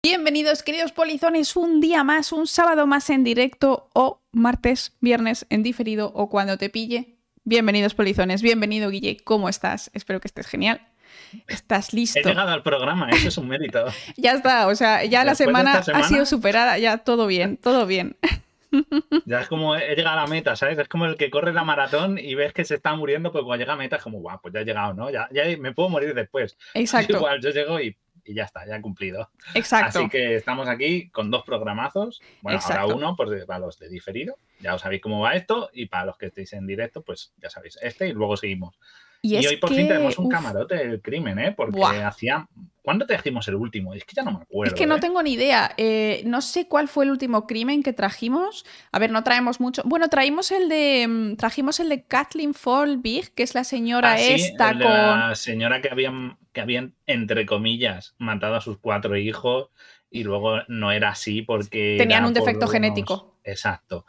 Bienvenidos, queridos polizones, un día más, un sábado más en directo o martes, viernes en diferido o cuando te pille. Bienvenidos, polizones, bienvenido, Guille, ¿cómo estás? Espero que estés genial. ¿Estás listo? He llegado al programa, eso es un mérito. Ya está, o sea, ya la semana ha sido superada, ya todo bien, todo bien. Ya es como he llegado a la meta, ¿sabes? Es como el que corre la maratón y ves que se está muriendo, pues cuando llega a meta es como, guau, pues ya he llegado, ¿no? Ya me puedo morir después. Exacto. Igual, yo llego y ya está, ya he cumplido. Exacto. Así que estamos aquí con 2 programazos. Bueno, Exacto. Ahora uno pues, para los de diferido, ya os sabéis cómo va esto, y para los que estéis en directo, pues ya sabéis este y luego seguimos. Y hoy por fin tenemos un camarote del crimen, ¿eh? Porque hacía... ¿Cuándo te dijimos el último? Es que ya no me acuerdo. Es que no tengo ni idea. No sé cuál fue el último crimen que trajimos. A ver, no traemos mucho. Bueno, trajimos el de Kathleen Folbig, que es la señora esta con... La señora que habían, entre comillas, matado a sus 4 hijos y luego no era así porque... Tenían un defecto genético. Exacto.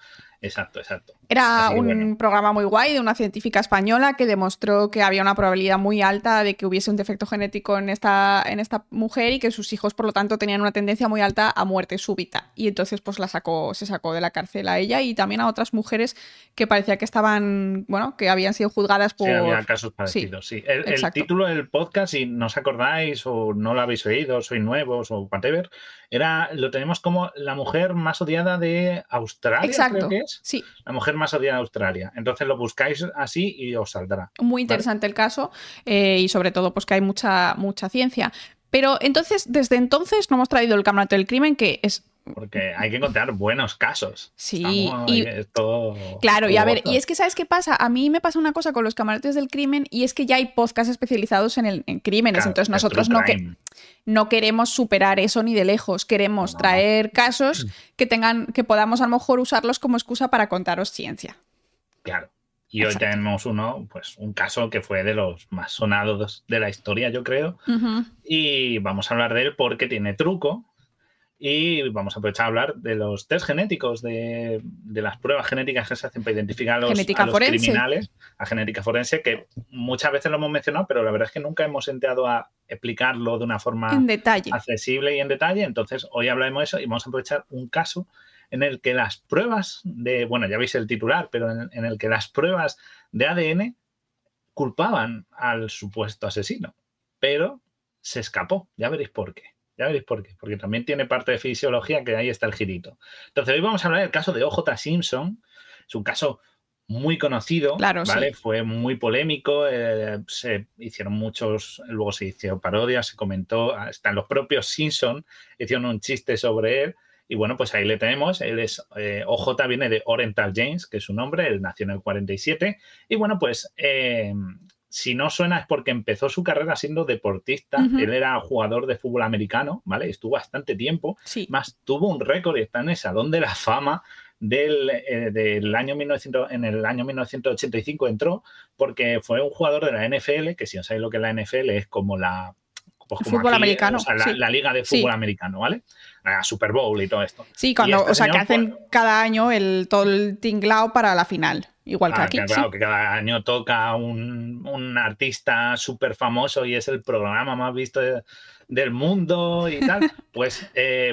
Era un programa muy guay de una científica española que demostró que había una probabilidad muy alta de que hubiese un defecto genético en esta mujer y que sus hijos, por lo tanto, tenían una tendencia muy alta a muerte súbita. Y entonces pues se sacó de la cárcel a ella y también a otras mujeres que parecía que estaban, bueno, que habían sido juzgadas por... Sí, había casos parecidos, sí. El título del podcast, si no os acordáis o no lo habéis oído, sois nuevos o whatever, lo tenemos como la mujer más odiada de Australia. Exacto. Creo que es. Sí. La mujer más odiada de Australia. Entonces lo buscáis así y os saldrá. Muy interesante, ¿vale? El caso y sobre todo pues que hay mucha ciencia. Pero entonces, desde entonces no hemos traído el camarote del crimen, que es... Porque hay que encontrar buenos casos. Sí, todo claro, y a ver, y es que ¿sabes qué pasa? A mí me pasa una cosa con los camarotes del crimen y es que ya hay podcasts especializados en crímenes, claro, entonces nosotros no queremos superar eso ni de lejos, queremos traer casos que podamos a lo mejor usarlos como excusa para contaros ciencia. Claro. Y hoy tenemos un caso que fue de los más sonados de la historia, yo creo. Y vamos a hablar de él porque tiene truco. Y vamos a aprovechar a hablar de los test genéticos, de las pruebas genéticas que se hacen para identificar a los criminales, a genética forense, que muchas veces lo hemos mencionado, pero la verdad es que nunca hemos entrado a explicarlo de una forma accesible y en detalle. Entonces, hoy hablaremos de eso y vamos a aprovechar un caso en el que las pruebas bueno, ya veis el titular, pero en el que las pruebas de ADN culpaban al supuesto asesino, pero se escapó. Ya veréis por qué. Porque también tiene parte de fisiología, que ahí está el girito. Entonces, hoy vamos a hablar del caso de O.J. Simpson. Es un caso muy conocido, claro, ¿vale? Sí. Fue muy polémico, se hicieron muchos, luego se hicieron parodias, se comentó, hasta los propios Simpson hicieron un chiste sobre él. Y bueno, pues ahí le tenemos. Él es OJ, viene de Oriental James, que es su nombre. Él nació en el 47. Y bueno, pues... si no suena es porque empezó su carrera siendo deportista. Él era jugador de fútbol americano, ¿vale? Estuvo bastante tiempo. Sí. Más tuvo un récord y está en el Salón de la Fama del año 1900. En el año 1985 entró porque fue un jugador de la NFL, que si no sabéis lo que es la NFL es como la... Pues como fútbol aquí, americano. O sea, la liga de fútbol americano, ¿vale? La Super Bowl y todo esto. Sí, cuando, que hacen cada año todo el tinglao para la final. Igual que aquí. Claro, que cada año toca un artista súper famoso y es el programa más visto del mundo y tal. Pues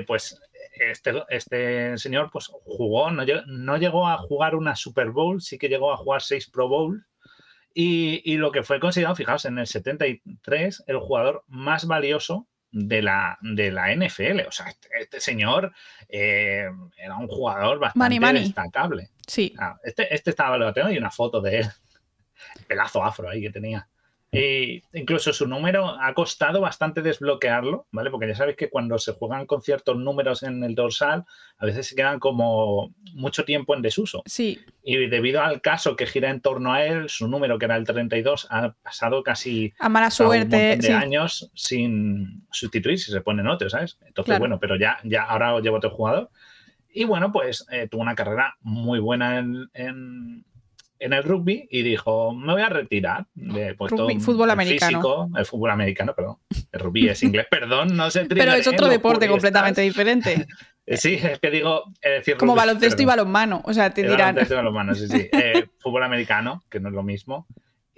este señor pues jugó, no llegó a jugar una Super Bowl, sí que llegó a jugar 6 Pro Bowl. Y lo que fue considerado, fijaos, en el 73, el jugador más valioso de la NFL. O sea, este señor era un jugador bastante destacable. Sí. Este estaba valorado. Tengo ahí una foto de él. El pelazo afro ahí que tenía. Incluso su número ha costado bastante desbloquearlo, ¿vale? Porque ya sabéis que cuando se juegan con ciertos números en el dorsal, a veces se quedan como mucho tiempo en desuso. Sí. Y debido al caso que gira en torno a él, su número, que era el 32, ha pasado casi a mala suerte, un montón de años sin sustituir, si se ponen otros, ¿sabes? Entonces, claro. Bueno, pero ya ahora lleva otro jugador. Y bueno, pues tuvo una carrera muy buena en el rugby y dijo, me voy a retirar de fútbol americano. Físico, el fútbol americano, perdón. El rugby es inglés, perdón, no sé. Pero es otro deporte completamente diferente. Sí, es que digo... como rugby, baloncesto y balonmano, o sea, te dirán... Baloncesto y balonmano, sí. Fútbol americano, que no es lo mismo.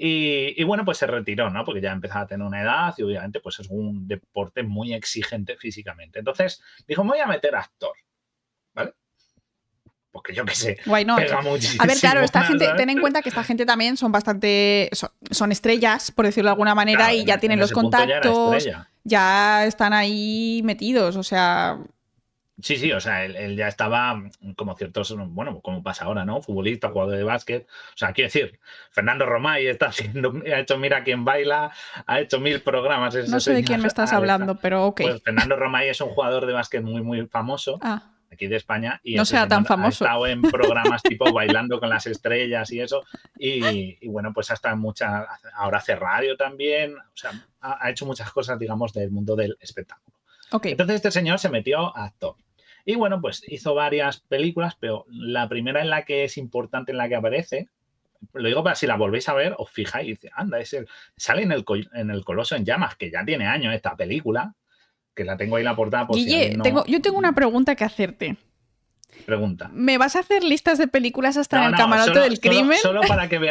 Y bueno, pues se retiró, ¿no? Porque ya empezaba a tener una edad y obviamente pues es un deporte muy exigente físicamente. Entonces dijo, me voy a meter actor, ¿vale? Porque yo qué sé, Why not? pega muchísimo. A ver, claro, esta gente, ¿sabes? ten en cuenta que esta gente también son bastante, son estrellas, por decirlo de alguna manera, Claro, y ya tienen en los ese punto ya era contactos, estrella. ya están ahí metidos, o sea... Sí, o sea, él ya estaba como ciertos, bueno, como pasa ahora, ¿no? Futbolista, jugador de básquet. O sea, quiero decir, Fernando Romay está haciendo, ha hecho Mira quién baila, ha hecho 1000 programas. No sé de quién me estás hablando, pero ok. Pues Fernando Romay es un jugador de básquet muy, muy famoso aquí de España. Y no ese sea tan señor ha famoso. estado en programas tipo Bailando con las Estrellas y eso. Y bueno, pues hasta muchas, ahora hace radio también. O sea, ha hecho muchas cosas, digamos, del mundo del espectáculo. Okay. Entonces este señor se metió a actor. Y bueno, pues hizo varias películas, pero la primera en la que es importante, en la que aparece, lo digo para si la volvéis a ver, os fijáis y dice, anda, sale en el Coloso en Llamas, que ya tiene años esta película, que la tengo ahí la portada por Guille, si alguien no... yo tengo una pregunta que hacerte. Pregunta. ¿Me vas a hacer listas de películas hasta en el camarote del crimen? Solo para que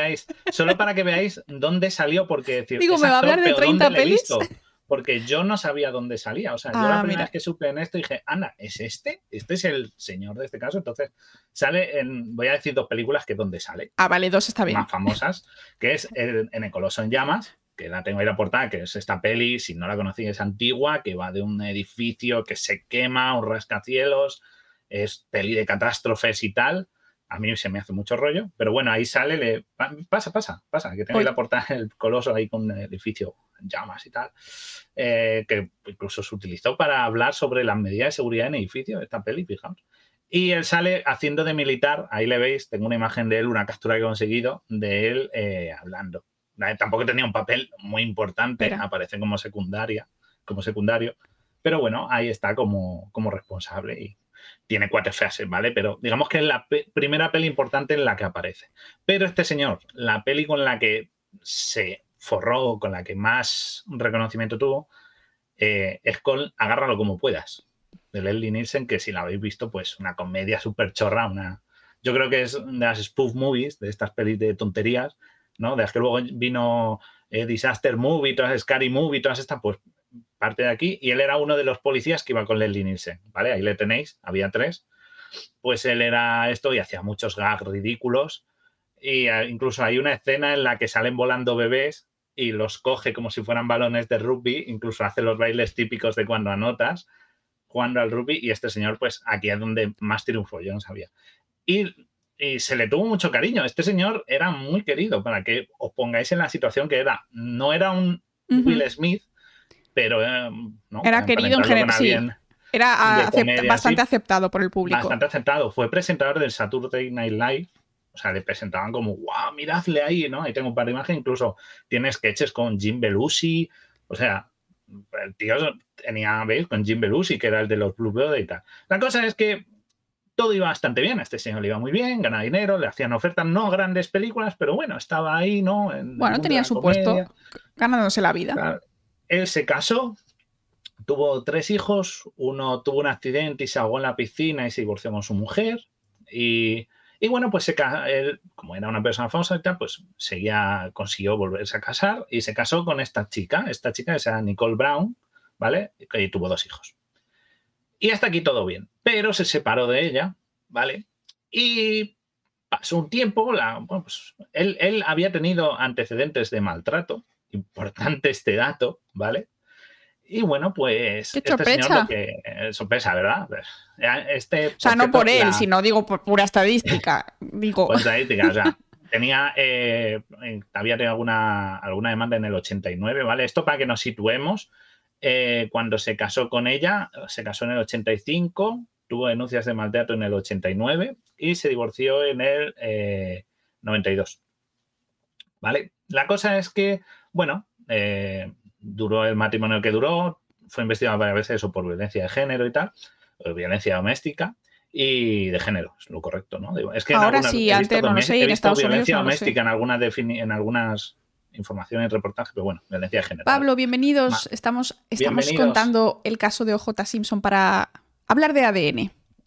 veáis dónde salió, porque decir, digo, ¿me va a hablar de 30 pelis? Porque yo no sabía dónde salía. O sea, yo la primera vez que supe en esto dije, anda, ¿es este? Este es el señor de este caso. Entonces, sale en, voy a decir 2 películas que donde sale. Vale, 2 está bien. Más famosas, que es en El Coloso en Llamas, que la tengo ahí la portada, que es esta peli, si no la conocí, es antigua, que va de un edificio que se quema, un rascacielos, es peli de catástrofes y tal. A mí se me hace mucho rollo, pero bueno, ahí sale, pasa, que tengo ahí la portada del Coloso ahí con el edificio en llamas y tal, que incluso se utilizó para hablar sobre las medidas de seguridad en edificios, esta peli, fijaos. Y él sale haciendo de militar, ahí le veis, tengo una imagen de él, una captura que he conseguido de él hablando. Tampoco tenía un papel muy importante, aparece como secundario, pero bueno, ahí está como responsable y tiene 4 frases, ¿vale? Pero digamos que es la primera peli importante en la que aparece. Pero este señor, la peli con la que se forró, con la que más reconocimiento tuvo, es con Agárralo como puedas, de Leslie Nielsen, que si la habéis visto, pues una comedia súper chorra, yo creo que es de las spoof movies, de estas pelis de tonterías, ¿no? De las que luego vino Disaster Movie, todas Scary Movie, todas estas, pues parte de aquí, y él era uno de los policías que iba con Leslie Nielsen, ¿vale? Ahí le tenéis, había 3. Pues él era esto y hacía muchos gags ridículos, y incluso hay una escena en la que salen volando bebés y los coge como si fueran balones de rugby, incluso hace los bailes típicos de cuando anotas, jugando al rugby, y este señor, pues aquí es donde más triunfó, yo no sabía. Y se le tuvo mucho cariño. Este señor era muy querido, para que os pongáis en la situación que era. No era un Will Smith, pero no, era querido en general, sí. Era bastante aceptado por el público. Bastante aceptado. Fue presentador del Saturday Night Live. O sea, le presentaban como, ¡guau! Miradle ahí, ¿no? Ahí tengo un par de imágenes. Incluso tiene sketches con Jim Belushi. O sea, el tío tenía, ¿veis? Con Jim Belushi, que era el de los Blue Brothers y tal. La cosa es que todo iba bastante bien. A este señor le iba muy bien, ganaba dinero, le hacían ofertas, no grandes películas, pero bueno, estaba ahí, ¿no? Bueno, tenía su puesto, ganándose la vida. Claro. Él se casó, tuvo 3 hijos, uno tuvo un accidente y se ahogó en la piscina y se divorció con su mujer. Y bueno, pues él, como era una persona famosa y tal, pues consiguió volverse a casar y se casó con esta chica que se llama Nicole Brown, ¿vale? Y tuvo 2 hijos. Y hasta aquí todo bien. Pero se separó de ella, ¿vale? Y pasó un tiempo, bueno, pues él había tenido antecedentes de maltrato, importante este dato, ¿vale? Y bueno, pues este señor sorpresa, ¿verdad? O sea, no por él, sino digo por pura estadística. Por estadística, o sea, había tenido alguna demanda en el 89, ¿vale? Esto para que nos situemos. Cuando se casó con ella, se casó en el 85, tuvo denuncias de maltrato en el 89 y se divorció en el 92. ¿Vale? La cosa es que, bueno, duró el matrimonio que duró, fue investigado varias veces eso por violencia de género y tal, violencia doméstica y de género, es lo correcto, ¿no? Es que ahora sí, antes no lo sé, en Estados Unidos violencia no doméstica en algunas informaciones y reportajes, pero bueno, violencia de género. Pablo, bienvenidos. Estamos contando el caso de O.J. Simpson para hablar de ADN.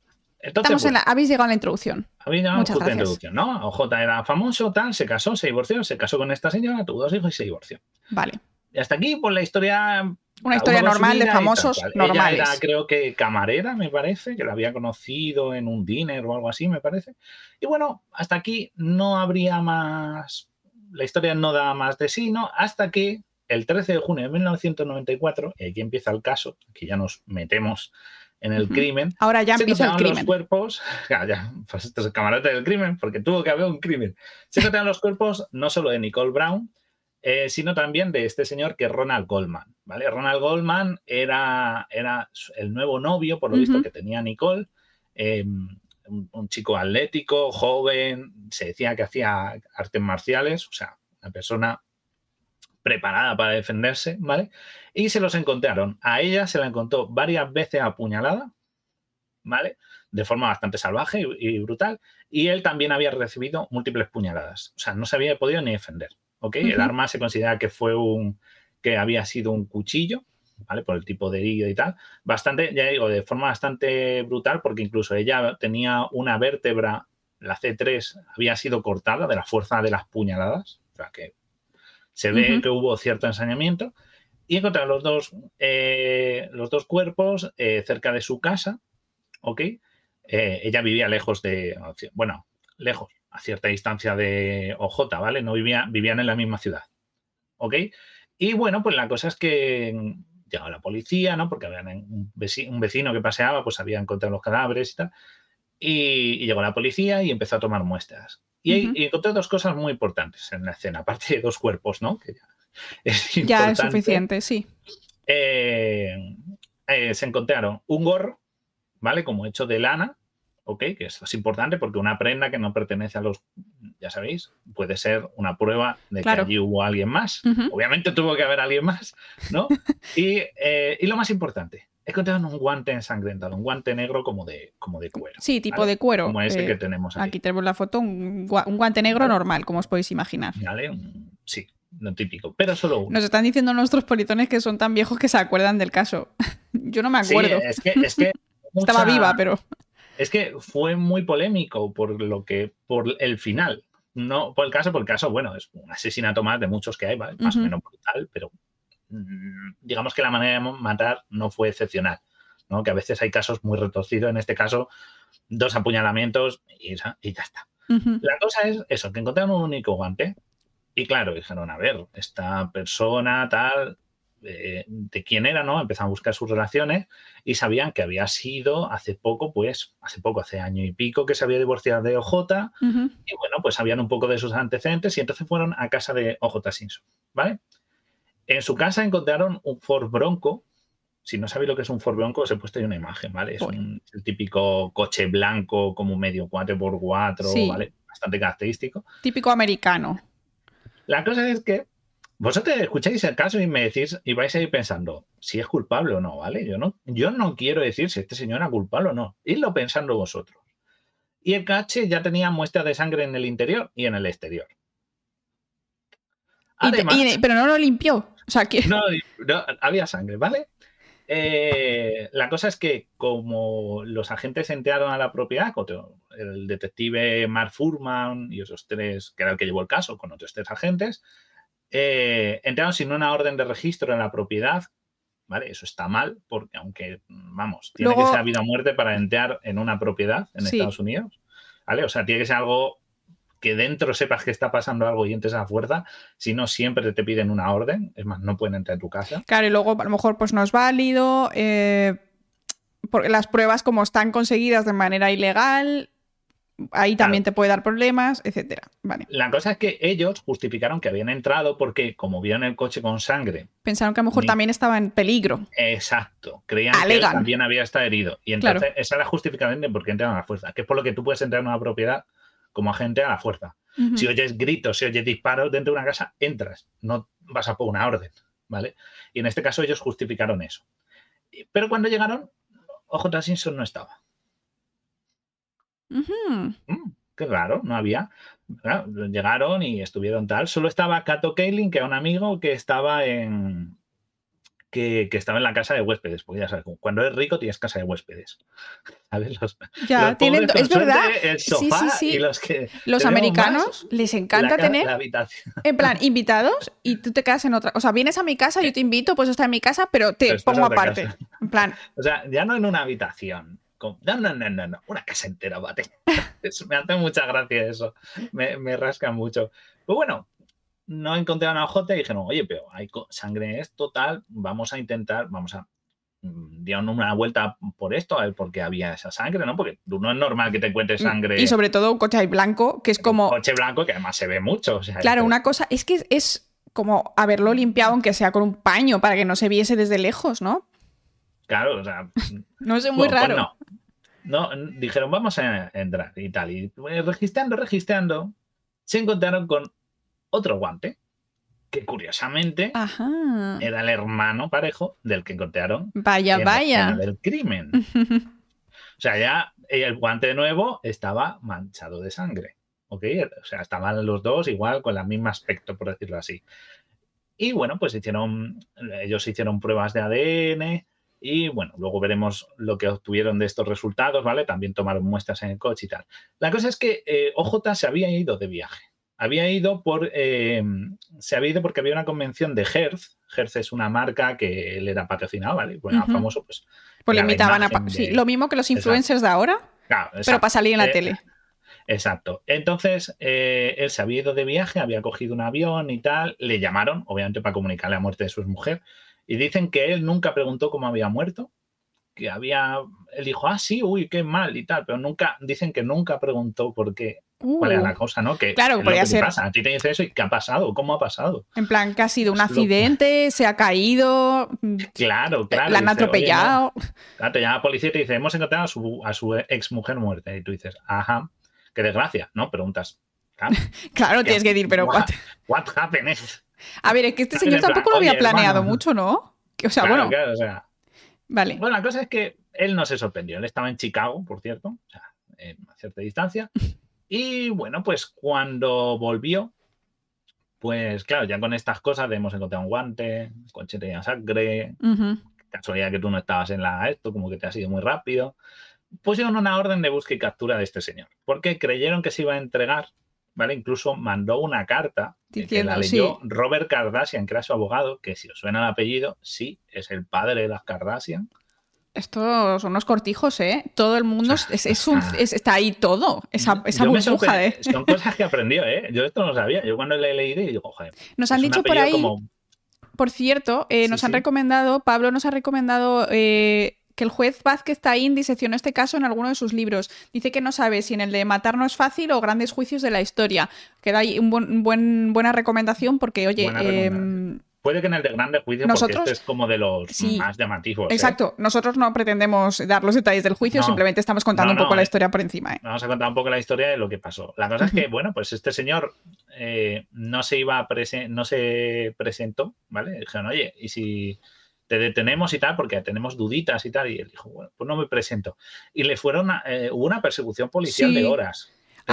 Entonces, habéis llegado a la introducción. Habéis llegado a la introducción, ¿no? OJ era famoso, tal, se casó, se divorció, se casó con esta señora, tuvo 2 hijos y se divorció. Vale. Y hasta aquí, pues la historia... Una historia normal de famosos normales. Ella era, creo que camarera, me parece, que la había conocido en un dinner o algo así, me parece. Y bueno, hasta aquí no habría más... La historia no da más de sí, ¿no? Hasta que el 13 de junio de 1994, y aquí empieza el caso, aquí ya nos metemos en el crimen. Ahora ya empieza el crimen. Los cuerpos, pues esto es el camarote del crimen, porque tuvo que haber un crimen. Se encontraron los cuerpos no solo de Nicole Brown, sino también de este señor que es Ronald Goldman, ¿vale? Ronald Goldman era el nuevo novio, por lo visto, que tenía Nicole, un chico atlético, joven, se decía que hacía artes marciales, o sea, una persona preparada para defenderse, ¿vale? Y se los encontraron. A ella se la encontró varias veces apuñalada, ¿vale? De forma bastante salvaje y brutal. Y él también había recibido múltiples puñaladas. O sea, no se había podido ni defender, ¿ok? El arma se considera que había sido un cuchillo, ¿vale? Por el tipo de herida y tal. Bastante, ya digo, de forma bastante brutal, porque incluso ella tenía una vértebra, la C3, había sido cortada de la fuerza de las puñaladas. O sea, que se ve que hubo cierto ensañamiento. Y encontraron los dos cuerpos cerca de su casa, ¿ok? Ella vivía lejos lejos, a cierta distancia de OJ, ¿vale? No vivían en la misma ciudad, ¿ok? Y bueno, pues la cosa es que llegó la policía, ¿no? Porque había un vecino que paseaba, pues había encontrado los cadáveres y tal. Y llegó la policía y empezó a tomar muestras. Y encontró 2 cosas muy importantes en la escena, aparte de 2 cuerpos, ¿no? Que ya es suficiente, sí. Se encontraron un gorro, ¿vale? Como hecho de lana, ¿ok? Que esto es importante porque una prenda que no pertenece a los... Ya sabéis, puede ser una prueba de que allí hubo alguien más. Obviamente tuvo que haber alguien más, ¿no? Y lo más importante, encontraron un guante ensangrentado, un guante negro como de cuero. Sí, tipo, ¿vale? De cuero. Como ese que tenemos aquí. Aquí tenemos la foto, un guante negro, ¿vale? Normal, como os podéis imaginar. ¿Vale? Sí, lo típico, pero solo uno. Nos están diciendo nuestros politones que son tan viejos que se acuerdan del caso. Yo no me acuerdo. Sí, es que estaba viva, pero... Es que fue muy polémico por el final. No por el caso, bueno, es un asesinato más de muchos que hay, ¿vale? Más o menos brutal, pero digamos que la manera de matar no fue excepcional, ¿no? Que a veces hay casos muy retorcidos. En este caso, 2 apuñalamientos y ya está. La cosa es eso, que encontraron un único guante. Y claro, dijeron, a ver, esta persona tal, de quién era, ¿no? Empezaron a buscar sus relaciones y sabían que había sido hace año y pico que se había divorciado de OJ. Y bueno, pues sabían un poco de sus antecedentes y entonces fueron a casa de OJ Simpson, ¿vale? En su casa encontraron un Ford Bronco. Si no sabéis lo que es un Ford Bronco, os he puesto ahí una imagen, ¿vale? Es el típico coche blanco como medio 4x4, sí. ¿Vale? Bastante característico. Típico americano. La cosa es que vosotros escucháis el caso y me decís, y vais a ir pensando si es culpable o no, ¿vale? Yo no quiero decir si este señor era culpable o no. Idlo pensando vosotros. Y el cache ya tenía muestras de sangre en el interior y en el exterior. Además, pero no lo limpió. O sea, que... no, había sangre, ¿vale? La cosa es que como los agentes entraron a la propiedad, el detective Mark Furman y esos 3, que era el que llevó el caso, con otros 3 agentes, entraron sin una orden de registro en la propiedad, ¿vale? Eso está mal, porque aunque, vamos, tiene que ser vida o muerte para entrar en una propiedad en Estados Unidos, ¿vale? O sea, tiene que ser algo que dentro sepas que está pasando algo y entres a la fuerza, si no siempre te piden una orden, es más, no pueden entrar en tu casa. Claro, y luego a lo mejor pues no es válido, porque las pruebas como están conseguidas de manera ilegal, ahí también te puede dar problemas, etcétera. Vale. La cosa es que ellos justificaron que habían entrado porque, como vieron el coche con sangre... Pensaron que a lo mejor también estaba en peligro. Exacto. Creían que él también había estado herido. Y entonces esa es la justificación de por qué entraron a la fuerza, que es por lo que tú puedes entrar en una propiedad como agente a la fuerza. Si oyes gritos, si oyes disparos dentro de una casa, entras. No vas a por una orden, ¿vale? Y en este caso ellos justificaron eso. Pero cuando llegaron, OJ Simpson no estaba. Qué raro, no había. Claro, llegaron y estuvieron tal. Solo estaba Kato Kaelin, que era un amigo que estaba en que estaba en la casa de huéspedes, porque ya sabes, cuando eres rico tienes casa de huéspedes. ¿Sabes? Ya, Los pobres con es verdad. suerte, el sofá y los que los americanos les encanta tener la habitación. en plan invitados y tú te quedas en otra. O sea, vienes a mi casa, yo te invito, pues estar en mi casa, pero te pongo aparte. Casa. En plan. O sea, ya no en una habitación. No, una casa entera, bate. Me hace mucha gracia eso. Me rasca mucho. Pues bueno, no encontraron a Ojote y dijeron, oye, pero hay sangre es total, vamos a dieron una vuelta por esto, a ver por qué había esa sangre, ¿no? Porque no es normal que te encuentres sangre. Y sobre todo un coche ahí blanco, que es como... Un coche blanco que además se ve mucho. O sea, claro, una cosa es que es como haberlo limpiado, aunque sea con un paño, para que no se viese desde lejos, ¿no? Claro, o sea... no sé, muy raro. Pues no, dijeron, vamos a entrar y tal. Y registrando, se encontraron con otro guante, que curiosamente era el hermano parejo del que encontraron vaya. La escena del crimen. O sea, ya el guante nuevo estaba manchado de sangre. ¿Ok? O sea, estaban los dos igual con el mismo aspecto, por decirlo así. Y bueno, pues ellos hicieron pruebas de ADN y bueno, luego veremos lo que obtuvieron de estos resultados, ¿vale? También tomaron muestras en el coche y tal. La cosa es que OJ se había ido de viaje. Se había ido porque había una convención de Hertz. Hertz es una marca que él era patrocinado, ¿vale? Bueno, famoso, pues. Pues le invitaban sí, lo mismo que los influencers de ahora, claro, pero para salir en la tele. Exacto. Entonces, él se había ido de viaje, había cogido un avión y tal. Le llamaron, obviamente, para comunicarle la muerte de su mujer. Y dicen que él nunca preguntó cómo había muerto. Él dijo, sí, uy, qué mal y tal. Pero dicen que nunca preguntó por qué. ¿Cuál era la cosa, no? Que claro, podría ser. Pasa. A ti te dice eso y ¿qué ha pasado? ¿Cómo ha pasado? En plan, que ha sido un accidente, se ha caído. Claro. La han atropellado. Claro, te llama la policía y te dice, hemos encontrado a su ex mujer muerta. Y tú dices, ajá, qué desgracia, ¿no? Preguntas. Claro, tienes que decir, pero what happened? A ver, es que este señor tampoco lo había planeado mucho, ¿no? O sea, claro, bueno. Claro, o sea. Vale. Bueno, la cosa es que él no se sorprendió. Él estaba en Chicago, por cierto, o sea, a cierta distancia. Y bueno, pues cuando volvió, pues claro, ya con estas cosas de hemos encontrado un guante, el coche tenía sangre, casualidad que tú no estabas en esto, como que te has ido muy rápido, pusieron una orden de búsqueda y captura de este señor, porque creyeron que se iba a entregar, ¿vale? Incluso mandó una carta que la leyó Robert Kardashian, que era su abogado, que si os suena el apellido, sí, es el padre de las Kardashian. Estos son unos cortijos, ¿eh? Todo el mundo está ahí todo. Esa burbuja, ¿eh? Son cosas que aprendió, ¿eh? Yo esto no lo sabía. Yo cuando le he leído digo, joder. Nos han dicho por ahí, por cierto, nos han recomendado, Pablo nos ha recomendado que el juez Vázquez Taín diseccionó este caso en alguno de sus libros. Dice que no sabe si en el de Matar no es fácil o Grandes juicios de la historia. Queda ahí buena recomendación porque, oye... Puede que en el de Grandes Juicios, porque este es como de los más llamativos. Exacto. Nosotros no pretendemos dar los detalles del juicio, simplemente estamos contando un poco la historia por encima. Vamos a contar un poco la historia de lo que pasó. La cosa es que, bueno, pues este señor no se presentó, ¿vale? Dijeron, oye, ¿y si te detenemos y tal? Porque tenemos duditas y tal. Y él dijo, bueno, pues no me presento. Y hubo una persecución policial de horas.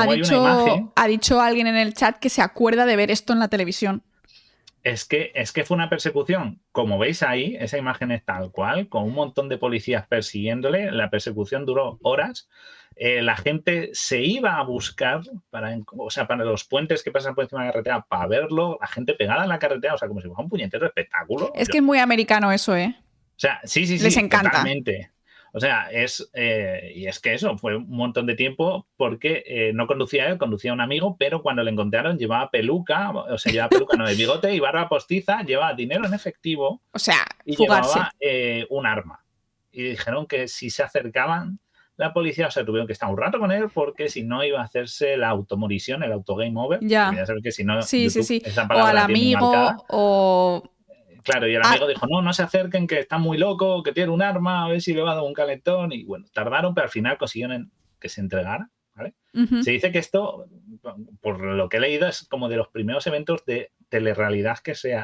Ha dicho alguien en el chat que se acuerda de ver esto en la televisión. Es que fue una persecución, como veis ahí, esa imagen es tal cual, con un montón de policías persiguiéndole. La persecución duró horas. La gente se iba a buscar para los puentes que pasan por encima de la carretera para verlo. La gente pegada en la carretera, o sea, como si fuera un puñetero espectáculo. Es que es muy americano eso, ¿eh? O sea, sí. Les encanta. Totalmente. O sea, y es que eso fue un montón de tiempo porque no conducía él, conducía un amigo, pero cuando le encontraron llevaba peluca, de bigote y barba postiza, llevaba dinero en efectivo. O sea, y fugarse. Llevaba un arma. Y dijeron que si se acercaban, la policía, tuvieron que estar un rato con él porque si no iba a hacerse la automorisión, el autogame over. Ya. Saber que si no, sí. esa O al amigo, o... Claro, y el amigo dijo, no se acerquen, que está muy loco, que tiene un arma, a ver si le va a dar un calentón. Y bueno, tardaron, pero al final consiguieron que se entregara, ¿vale? Se dice que esto, por lo que he leído, es como de los primeros eventos de telerrealidad que se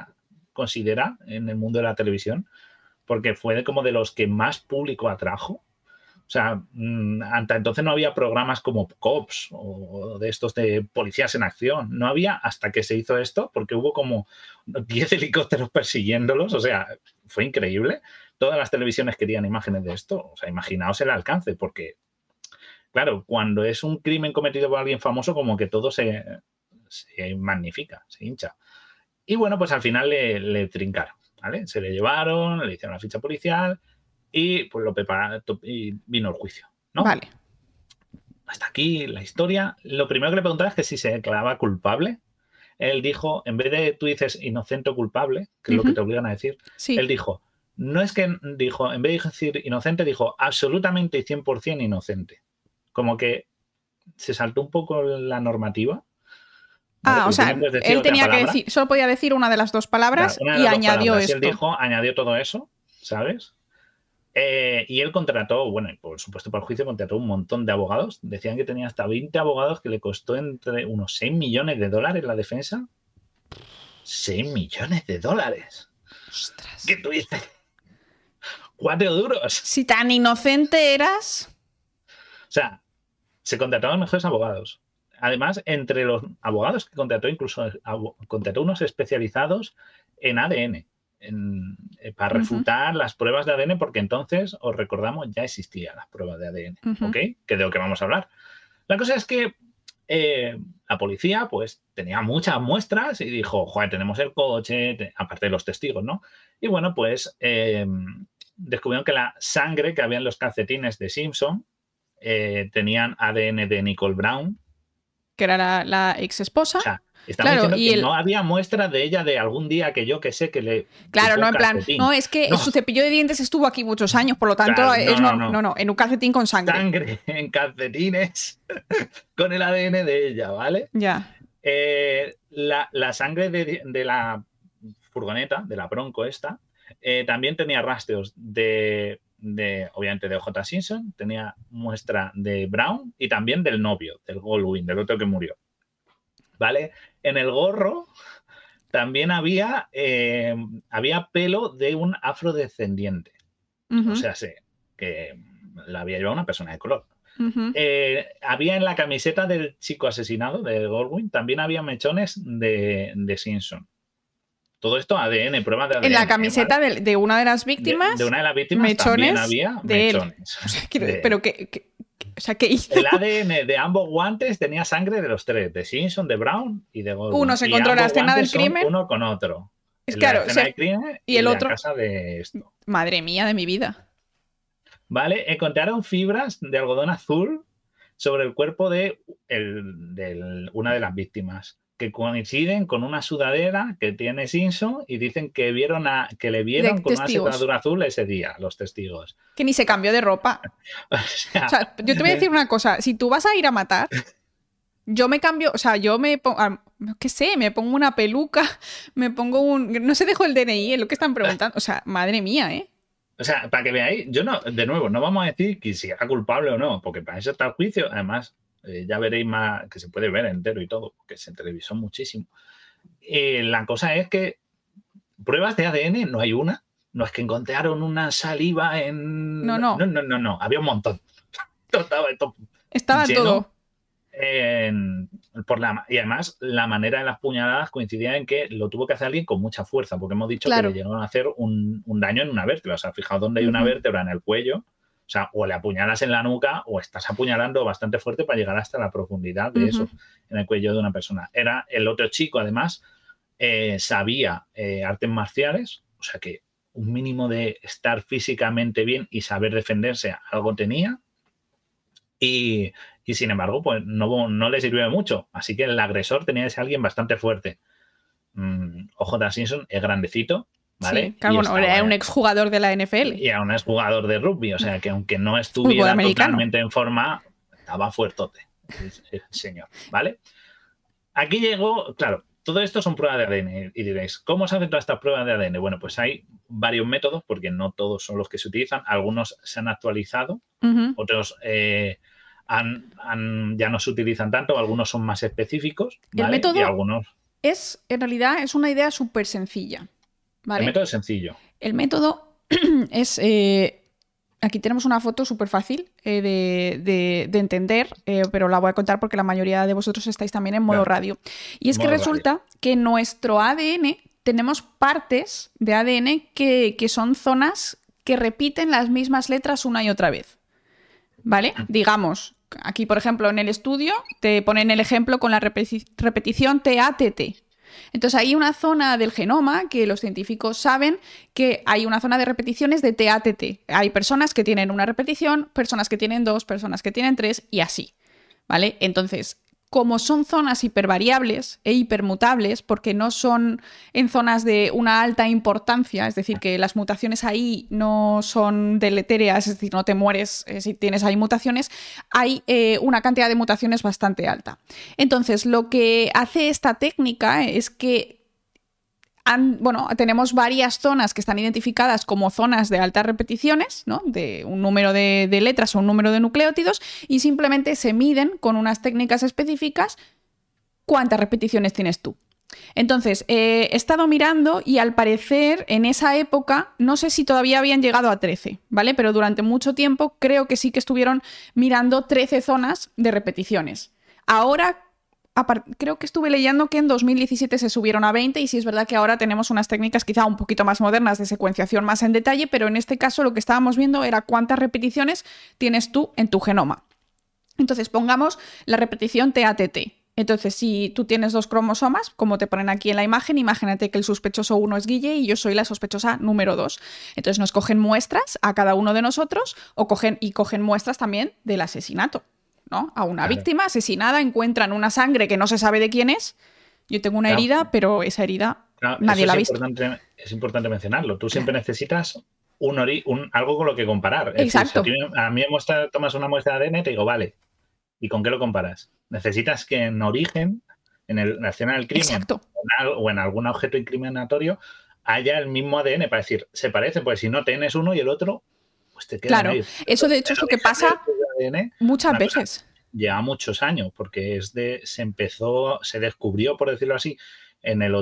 considera en el mundo de la televisión, porque fue como de los que más público atrajo, O sea, hasta entonces no había programas como Cops o de estos de policías en acción. No había hasta que se hizo esto, porque hubo como 10 helicópteros persiguiéndolos. O sea, fue increíble. Todas las televisiones querían imágenes de esto. O sea, imaginaos el alcance, porque, claro, cuando es un crimen cometido por alguien famoso, como que todo se magnifica, se hincha. Y bueno, pues al final le trincaron, ¿vale? Se le llevaron, le hicieron la ficha policial y pues lo prepararon y vino el juicio, ¿no? Vale. Hasta aquí la historia. Lo primero que le preguntaba es que si se declaraba culpable. Él dijo, en vez de tú dices inocente o culpable, que es lo que te obligan a decir, sí. Él dijo, no es que dijo, en vez de decir inocente, dijo absolutamente y 100% inocente. Como que se saltó un poco la normativa. ¿Vale? O sea, él tenía que decir, solo podía decir una de las dos palabras y añadió esto. Él dijo, añadió todo eso, ¿sabes? Y él contrató, bueno, y por supuesto para el juicio contrató un montón de abogados. Decían que tenía hasta 20 abogados, que le costó entre unos 6 millones de dólares la defensa. 6 millones de dólares. Ostras. ¿Qué tú dices? 4 duros. Si tan inocente eras. O sea, se contrataron los mejores abogados. Además, entre los abogados que contrató, incluso contrató unos especializados en ADN. Para refutar las pruebas de ADN, porque entonces, os recordamos, ya existían las pruebas de ADN, ¿ok? Que de lo que vamos a hablar. La cosa es que la policía, pues, tenía muchas muestras y dijo, joder, tenemos el coche, aparte de los testigos, ¿no? Y bueno, pues, descubrieron que la sangre que había en los calcetines de Simpson tenían ADN de Nicole Brown. Que era la ex esposa. O sea, estamos diciendo que no había muestra de ella de algún día que yo que sé que le... Claro, no, en plan, no, es que su cepillo de dientes estuvo aquí muchos años, por lo tanto, claro, no, en un calcetín con sangre. Sangre en calcetines con el ADN de ella, ¿vale? Ya. La sangre de la furgoneta, de la Bronco esta, también tenía rastros obviamente de O.J. Simpson, tenía muestra de Brown y también del novio, del Goldwyn, del otro que murió. ¿Vale? En el gorro también había pelo de un afrodescendiente. O sea, sé que la había llevado una persona de color. Había en la camiseta del chico asesinado, de Goldwyn, también había mechones de Simpson. Todo esto ADN, pruebas de ADN. En la camiseta, ¿vale? de una de las víctimas. De una de las víctimas mechones también había de mechones. O sea, pero o sea, ¿qué hizo? El ADN de ambos guantes tenía sangre de los tres, de Simpson, de Brown y de Goldwyn. Uno se encontró en la escena del crimen. Uno con otro. Es claro, la escena del crimen y el otro. La casa de esto. Madre mía de mi vida. Vale, encontraron fibras de algodón azul sobre el cuerpo de una de las víctimas, que coinciden con una sudadera que tiene Simpson y dicen que le vieron con una sudadera azul ese día, los testigos. Que ni se cambió de ropa. O sea, yo te voy a decir una cosa, si tú vas a ir a matar, yo me cambio, o sea, yo me pongo, qué sé, me pongo una peluca, me pongo no se dejó el DNI, es lo que están preguntando, o sea, madre mía, ¿eh? O sea, para que veáis, yo no, de nuevo, no vamos a decir que si era culpable o no, porque para eso está el juicio, además... ya veréis más, que se puede ver entero y todo, porque se televisó muchísimo. La cosa es que pruebas de ADN no hay una. No es que encontraron una saliva en... No. Había un montón. Estaba todo. Y además, la manera de las puñaladas coincidía en que lo tuvo que hacer alguien con mucha fuerza, porque hemos dicho que le llegaron a hacer un daño en una vértebra. O sea, fijaos dónde hay una vértebra en el cuello. O sea, o le apuñalas en la nuca o estás apuñalando bastante fuerte para llegar hasta la profundidad de eso en el cuello de una persona. Era el otro chico, además, sabía artes marciales, o sea que un mínimo de estar físicamente bien y saber defenderse algo tenía. Y sin embargo, pues no le sirvió de mucho. Así que el agresor tenía que ser alguien bastante fuerte. O.J. Simpson es grandecito. ¿Vale? Sí, claro, bueno, era un exjugador de la NFL. Y era un exjugador de rugby, o sea que aunque no estuviera totalmente en forma, estaba fuertote el señor, ¿vale? Aquí llegó, claro, todo esto son pruebas de ADN y diréis, ¿cómo se hacen todas estas pruebas de ADN? Bueno, pues hay varios métodos, porque no todos son los que se utilizan, algunos se han actualizado, otros ya no se utilizan tanto, algunos son más específicos, ¿vale? El método y algunos... en realidad es una idea súper sencilla. ¿Vale? El método es sencillo. El método es Aquí tenemos una foto súper fácil de entender, pero la voy a contar porque la mayoría de vosotros estáis también en modo radio. Y es que resulta que en nuestro ADN tenemos partes de ADN que son zonas que repiten las mismas letras una y otra vez. ¿Vale? Digamos, aquí por ejemplo en el estudio te ponen el ejemplo con la repetición TATT. Entonces hay una zona del genoma que los científicos saben que hay una zona de repeticiones de TATT. Hay personas que tienen una repetición, personas que tienen 2, personas que tienen 3 y así, ¿vale? Entonces, como son zonas hipervariables e hipermutables, porque no son en zonas de una alta importancia, es decir, que las mutaciones ahí no son deletéreas, es decir, no te mueres si tienes ahí mutaciones, hay una cantidad de mutaciones bastante alta. Entonces, lo que hace esta técnica es que tenemos varias zonas que están identificadas como zonas de altas repeticiones, ¿no? De un número de letras o un número de nucleótidos, y simplemente se miden con unas técnicas específicas cuántas repeticiones tienes tú. Entonces, he estado mirando y al parecer en esa época, no sé si todavía habían llegado a 13, ¿vale? Pero durante mucho tiempo creo que sí que estuvieron mirando 13 zonas de repeticiones. Ahora creo que estuve leyendo que en 2017 se subieron a 20 y sí es verdad que ahora tenemos unas técnicas quizá un poquito más modernas de secuenciación más en detalle, pero en este caso lo que estábamos viendo era cuántas repeticiones tienes tú en tu genoma. Entonces pongamos la repetición TATT. Entonces si tú tienes 2 cromosomas, como te ponen aquí en la imagen, imagínate que el sospechoso 1 es Guille y yo soy la sospechosa número 2. Entonces nos cogen muestras a cada uno de nosotros cogen muestras también del asesinato, ¿no? A una víctima asesinada, encuentran una sangre que no se sabe de quién es. Yo tengo una herida, pero esa herida nadie la ha visto. Es importante mencionarlo. Tú siempre necesitas algo con lo que comparar. Exacto. Decir, si a mí tomas una muestra de ADN, te digo, vale, ¿y con qué lo comparas? Necesitas que en origen, en la escena del crimen, o en algún objeto incriminatorio, haya el mismo ADN para decir, se parece, pues si no tienes uno y el otro, pues te queda ahí. Eso de hecho es lo que pasa muchas veces. Lleva muchos años, porque se descubrió, por decirlo así, en el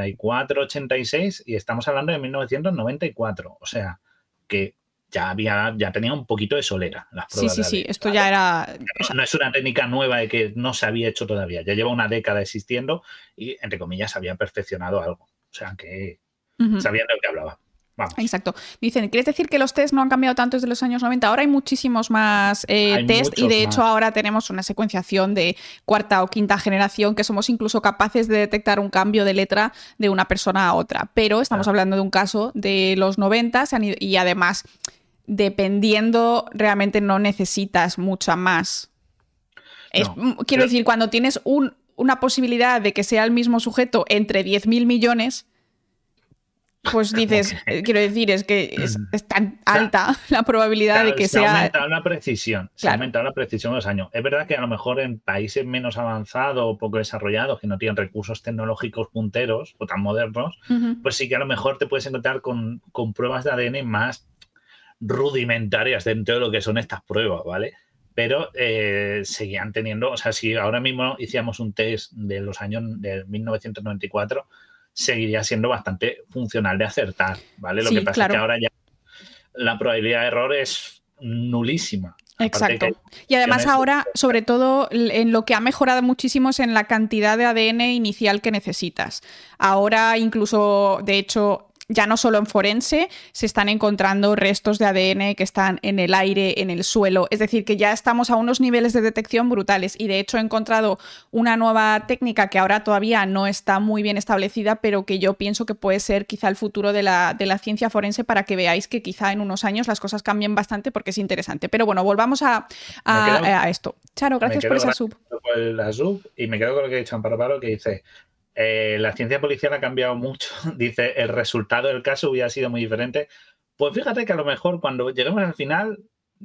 84-86 y estamos hablando de 1994. O sea, que ya tenía un poquito de solera las pruebas. Sí, esto ya era... No es una técnica nueva de que no se había hecho todavía. Ya lleva una década existiendo y, entre comillas, había perfeccionado algo. O sea, que sabían de lo que hablaba. Vamos. Exacto. Dicen, ¿quieres decir que los test no han cambiado tanto desde los años 90? Ahora hay muchísimos más test y de hecho ahora tenemos una secuenciación de 4ª o 5ª generación que somos incluso capaces de detectar un cambio de letra de una persona a otra. Pero estamos hablando de un caso de los 90 y además, dependiendo, realmente no necesitas mucha más. Quiero decir, cuando tienes una posibilidad de que sea el mismo sujeto entre 10.000 millones... Pues dices, quiero decir, es que es tan alta la probabilidad de que sea... Se ha aumentado la precisión, se ha aumentado la precisión con los años. Es verdad que a lo mejor en países menos avanzados o poco desarrollados, que no tienen recursos tecnológicos punteros o tan modernos, pues sí que a lo mejor te puedes encontrar con pruebas de ADN más rudimentarias dentro de lo que son estas pruebas, ¿vale? Pero seguían teniendo, o sea, si ahora mismo hiciéramos un test de los años de 1994... seguiría siendo bastante funcional de acertar, ¿vale? Lo que pasa es que ahora ya la probabilidad de error es nulísima. Exacto. Y además ahora, sobre todo, en lo que ha mejorado muchísimo es en la cantidad de ADN inicial que necesitas. Ahora incluso, de hecho... Ya no solo en forense, se están encontrando restos de ADN que están en el aire, en el suelo. Es decir, que ya estamos a unos niveles de detección brutales. Y de hecho he encontrado una nueva técnica que ahora todavía no está muy bien establecida, pero que yo pienso que puede ser quizá el futuro de la ciencia forense para que veáis que quizá en unos años las cosas cambien bastante porque es interesante. Pero bueno, volvamos a esto. Charo, gracias por esa sub. Por la sub y me quedo con lo que ha dicho Amparo Paro, que dice... la ciencia policial ha cambiado mucho. Dice, el resultado del caso hubiera sido muy diferente. Pues fíjate que a lo mejor cuando lleguemos al final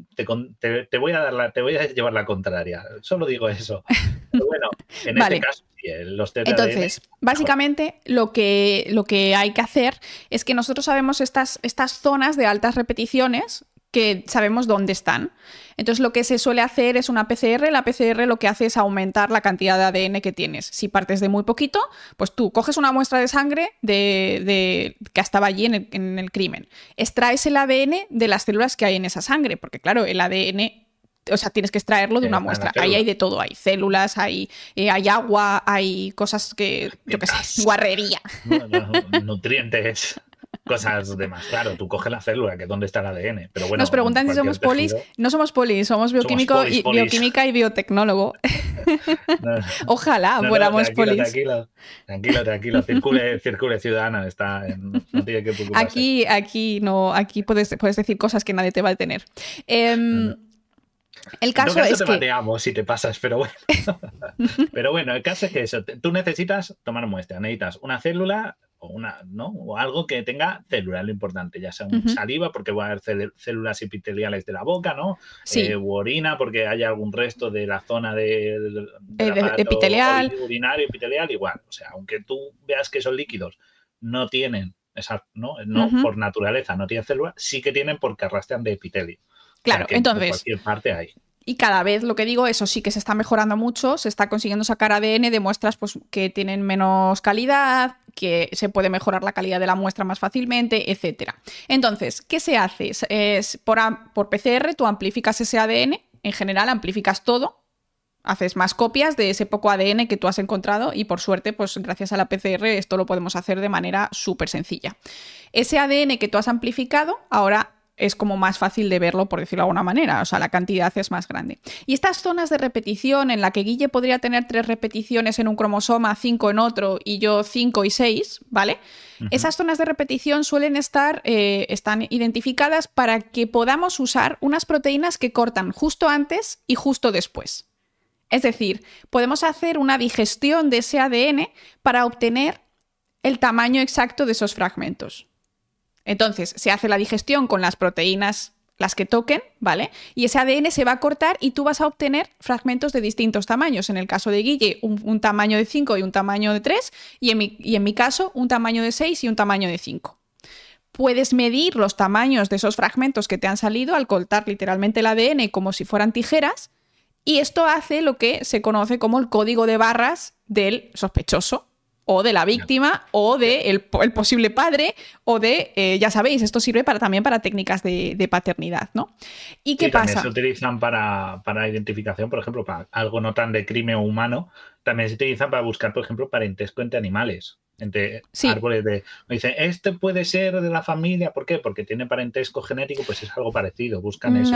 te voy a llevar la contraria. Solo digo eso. Pero bueno, en este caso, los test de Entonces, ADN, básicamente lo que hay que hacer es que nosotros sabemos estas zonas de altas repeticiones que sabemos dónde están. Entonces lo que se suele hacer es una PCR. La PCR lo que hace es aumentar la cantidad de ADN que tienes. Si partes de muy poquito, pues tú coges una muestra de sangre que estaba allí en el crimen. Extraes el ADN de las células que hay en esa sangre, porque claro, el ADN... O sea, tienes que extraerlo de una muestra. Ahí hay de todo. Hay células, hay agua, hay cosas que... Yo qué sé, guarrería. Nutrientes... Cosas demás. Claro, tú coges la célula, que es donde está el ADN. Pero bueno, nos preguntan si somos polis. No somos polis, somos bioquímico bioquímica y biotecnólogo. Ojalá fuéramos polis. Tranquilo. Circule ciudadana. No tiene que preocuparse. Aquí puedes decir cosas que nadie te va a detener. El caso es te que... bateamos si te pasas, pero bueno. Pero bueno, el caso es que eso, tú necesitas tomar muestra, necesitas una célula o algo que tenga célula, lo importante, ya sea un saliva, porque va a haber células epiteliales de la boca, ¿no? Sí. U orina, porque haya algún resto de la zona de epitelial. Urinario, epitelial, igual. O sea, aunque tú veas que esos líquidos no tienen, por naturaleza no tienen célula, sí que tienen porque arrastran de epitelio. Claro, o sea, que entonces... por cualquier parte hay. Y cada vez, lo que digo, eso sí que se está mejorando mucho, se está consiguiendo sacar ADN de muestras pues, que tienen menos calidad, que se puede mejorar la calidad de la muestra más fácilmente, etc. Entonces, ¿qué se hace? Por PCR tú amplificas ese ADN, en general amplificas todo, haces más copias de ese poco ADN que tú has encontrado y por suerte, pues gracias a la PCR esto lo podemos hacer de manera súper sencilla. Ese ADN que tú has amplificado, ahora... es como más fácil de verlo, por decirlo de alguna manera. O sea, la cantidad es más grande. Y estas zonas de repetición en la que Guille podría tener 3 repeticiones en un cromosoma, 5 en otro y yo 5 y 6, ¿vale? Esas zonas de repetición suelen están identificadas para que podamos usar unas proteínas que cortan justo antes y justo después. Es decir, podemos hacer una digestión de ese ADN para obtener el tamaño exacto de esos fragmentos. Entonces, se hace la digestión con las proteínas, las que toquen, ¿vale? Y ese ADN se va a cortar y tú vas a obtener fragmentos de distintos tamaños. En el caso de Guille, un tamaño de 5 y un tamaño de 3, y en mi caso, un tamaño de 6 y un tamaño de 5. Puedes medir los tamaños de esos fragmentos que te han salido al cortar literalmente el ADN como si fueran tijeras, y esto hace lo que se conoce como el código de barras del sospechoso, o de la víctima, o de el posible padre, o de, ya sabéis, esto sirve también para técnicas de paternidad, ¿no? ¿Y qué pasa? También se utilizan para identificación, por ejemplo, para algo no tan de crimen humano, también se utilizan para buscar, por ejemplo, parentesco entre animales, entre árboles de... Dicen, este puede ser de la familia, ¿por qué? Porque tiene parentesco genético, pues es algo parecido, buscan eso.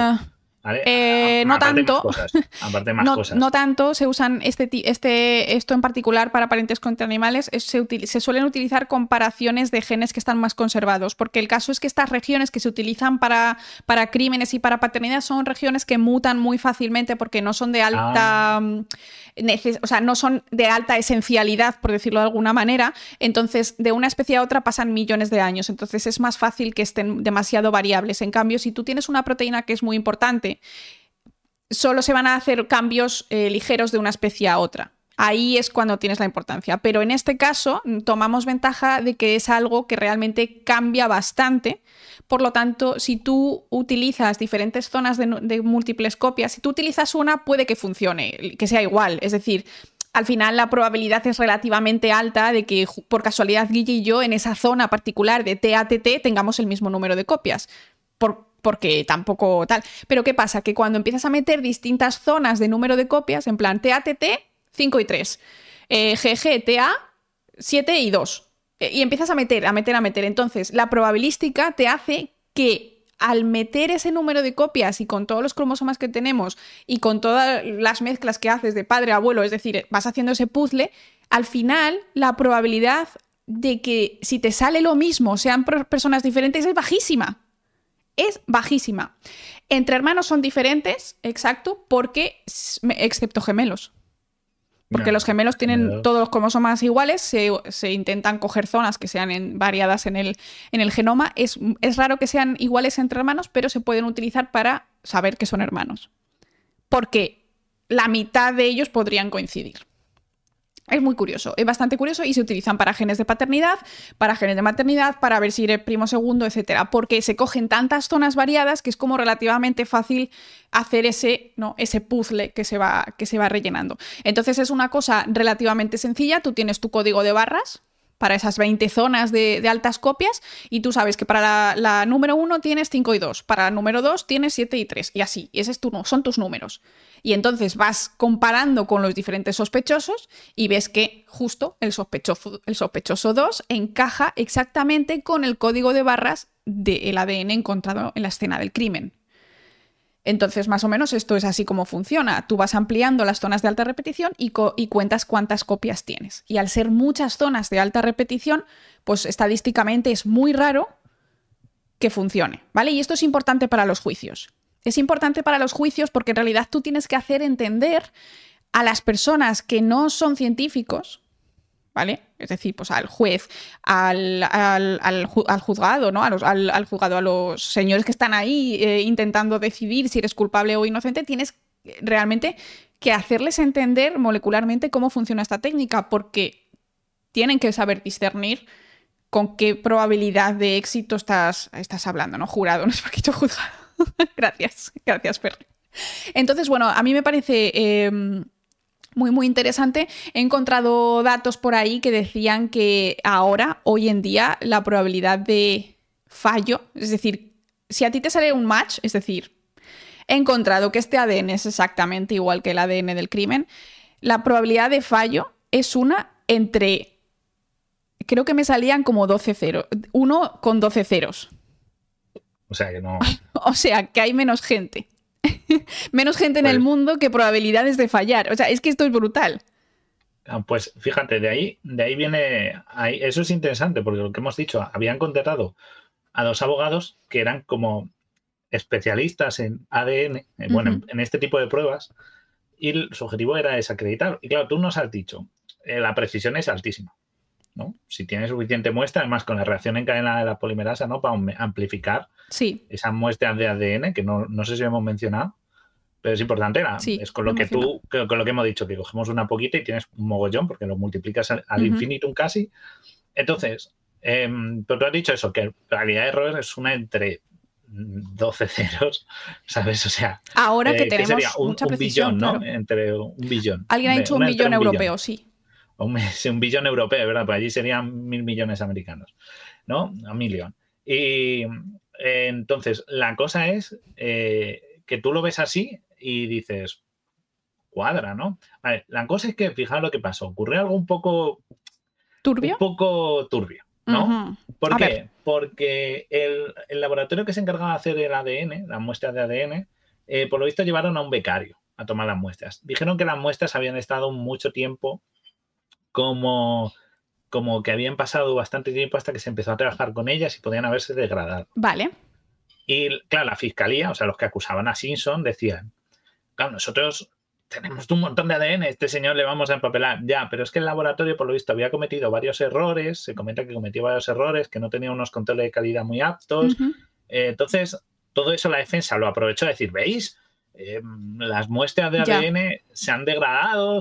¿Vale? No tanto. Cosas. No tanto se usan esto en particular para parentesco entre animales. Se suelen utilizar comparaciones de genes que están más conservados, porque el caso es que estas regiones que se utilizan para crímenes y para paternidad son regiones que mutan muy fácilmente porque no son de alta o sea, no son de alta esencialidad, por decirlo de alguna manera. Entonces, de una especie a otra pasan millones de años. Entonces, es más fácil que estén demasiado variables. En cambio, si tú tienes una proteína que es muy importante, solo se van a hacer cambios ligeros de una especie a otra. Ahí es cuando tienes la importancia. Pero en este caso tomamos ventaja de que es algo que realmente cambia bastante. Por lo tanto, si tú utilizas diferentes zonas de múltiples copias, si tú utilizas una, puede que funcione, que sea igual. Es decir, al final la probabilidad es relativamente alta de que por casualidad Guille y yo en esa zona particular de TATT tengamos el mismo número de copias. Porque tampoco tal. Pero ¿qué pasa? Que cuando empiezas a meter distintas zonas de número de copias, en plan TATT, 5 y 3, GG, TA, 7 y 2, y empiezas a meter. Entonces, la probabilística te hace que al meter ese número de copias y con todos los cromosomas que tenemos y con todas las mezclas que haces de padre a abuelo, es decir, vas haciendo ese puzzle, al final la probabilidad de que si te sale lo mismo sean personas diferentes es bajísima. Es bajísima. Entre hermanos son diferentes, exacto, excepto gemelos. Porque los gemelos tienen todos los cromosomas iguales, se intentan coger zonas que sean variadas en el genoma. Es raro que sean iguales entre hermanos, pero se pueden utilizar para saber que son hermanos. Porque la mitad de ellos podrían coincidir. Es muy curioso, es bastante curioso y se utilizan para genes de paternidad, para genes de maternidad, para ver si eres primo segundo, etcétera, porque se cogen tantas zonas variadas que es como relativamente fácil hacer ese, ¿no? ese puzzle que se va rellenando. Entonces es una cosa relativamente sencilla, tú tienes tu código de barras para esas 20 zonas de altas copias y tú sabes que para la número 1 tienes 5 y 2, para la número 2 tienes 7 y 3 y así, y ese es son tus números. Y entonces vas comparando con los diferentes sospechosos y ves que justo el sospechoso 2 encaja exactamente con el código de barras del ADN encontrado en la escena del crimen. Entonces, más o menos esto es así como funciona. Tú vas ampliando las zonas de alta repetición y cuentas cuántas copias tienes. Y al ser muchas zonas de alta repetición, pues estadísticamente es muy raro que funcione, ¿vale? Y esto es importante para los juicios. Es importante para los juicios porque en realidad tú tienes que hacer entender a las personas que no son científicos, ¿vale? Es decir, pues al juez, al juzgado, ¿no? Al juzgado, a los señores que están ahí intentando decidir si eres culpable o inocente, tienes realmente que hacerles entender molecularmente cómo funciona esta técnica, porque tienen que saber discernir con qué probabilidad de éxito estás hablando, ¿no? Jurado, no es porque yo juzgado. Gracias, Fer. Entonces, bueno, a mí me parece muy, muy interesante. He encontrado datos por ahí que decían que ahora, hoy en día, la probabilidad de fallo, es decir, si a ti te sale un match, es decir, he encontrado que este ADN es exactamente igual que el ADN del crimen, la probabilidad de fallo es una entre, creo que me salían como 12 ceros, 1 con 12 ceros. O sea que no. O sea que hay menos gente. Menos gente en el mundo que probabilidades de fallar. O sea, es que esto es brutal. Pues fíjate, de ahí viene. Eso es interesante, porque lo que hemos dicho, habían contratado a 2 abogados que eran como especialistas en ADN, bueno, en este tipo de pruebas, y su objetivo era desacreditar. Y claro, tú nos has dicho, la precisión es altísima, ¿no? Si tienes suficiente muestra, además con la reacción en cadena de la polimerasa, ¿no? Para amplificar esas muestras de ADN, que no sé si hemos mencionado, pero es importante. Es con lo que con lo que hemos dicho, que cogemos una poquita y tienes un mogollón, porque lo multiplicas al infinitum casi. Entonces, pero tú has dicho eso, que la probabilidad de error es una entre 12 ceros, ¿sabes? O sea, ahora que tenemos sería mucha un precisión, billón, ¿no? claro. Entre un billón. Alguien ha dicho un billón europeo, sí. Un billón europeo, ¿verdad? Pues allí serían 1.000 millones americanos, ¿no? A millón. Y entonces, la cosa es que tú lo ves así y dices, cuadra, ¿no? Vale, la cosa es que, fijaos lo que pasó. Ocurrió algo un poco turbio, ¿no? ¿Por qué? Porque el laboratorio que se encargaba de hacer el ADN, las muestras de ADN, por lo visto llevaron a un becario a tomar las muestras. Dijeron que las muestras habían estado mucho tiempo como que habían pasado bastante tiempo hasta que se empezó a trabajar con ellas y podían haberse degradado. Vale. Y claro, la fiscalía, o sea, los que acusaban a Simpson decían, claro, nosotros tenemos un montón de ADN, este señor le vamos a empapelar. Ya, pero es que el laboratorio, por lo visto, había cometido varios errores, se comenta que cometió varios errores, que no tenía unos controles de calidad muy aptos. Entonces, todo eso la defensa lo aprovechó a decir, ¿veis? Las muestras de ADN se han degradado,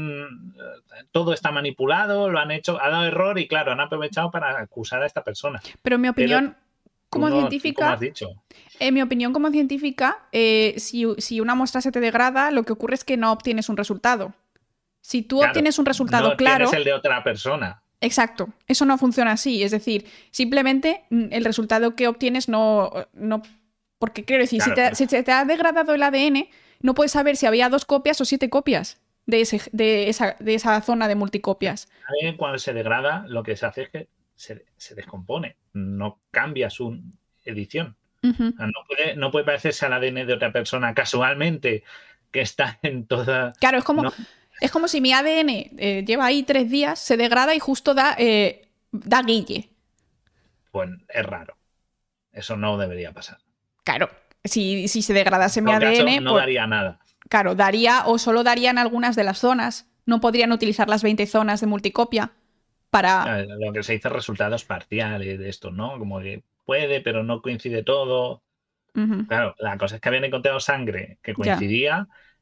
todo está manipulado, lo han hecho, ha dado error y claro, han aprovechado para acusar a esta persona. Pero en mi opinión, como científica, ¿cómo has dicho? En mi opinión como científica, si una muestra se te degrada, lo que ocurre es que no obtienes un resultado. Si tú obtienes un resultado claro... No obtienes el de otra persona. Exacto, eso no funciona así. Es decir, simplemente el resultado que obtienes no porque quiero decir, si se te ha degradado el ADN, no puedes saber si había 2 copias o 7 copias de esa zona de multicopias. Cuando se degrada, lo que se hace es que se descompone, no cambia su edición. No puede parecerse al ADN de otra persona casualmente que está en toda... Claro, es como si mi ADN lleva ahí 3 días, se degrada y justo da Guille. Pues es raro. Eso no debería pasar. Claro, si se degradase mi ADN... no daría nada. Claro, daría o solo darían algunas de las zonas. No podrían utilizar las 20 zonas de multicopia para... Lo que se dice resultados parciales de esto, ¿no? Como que puede, pero no coincide todo. Claro, la cosa es que habían encontrado sangre que coincidía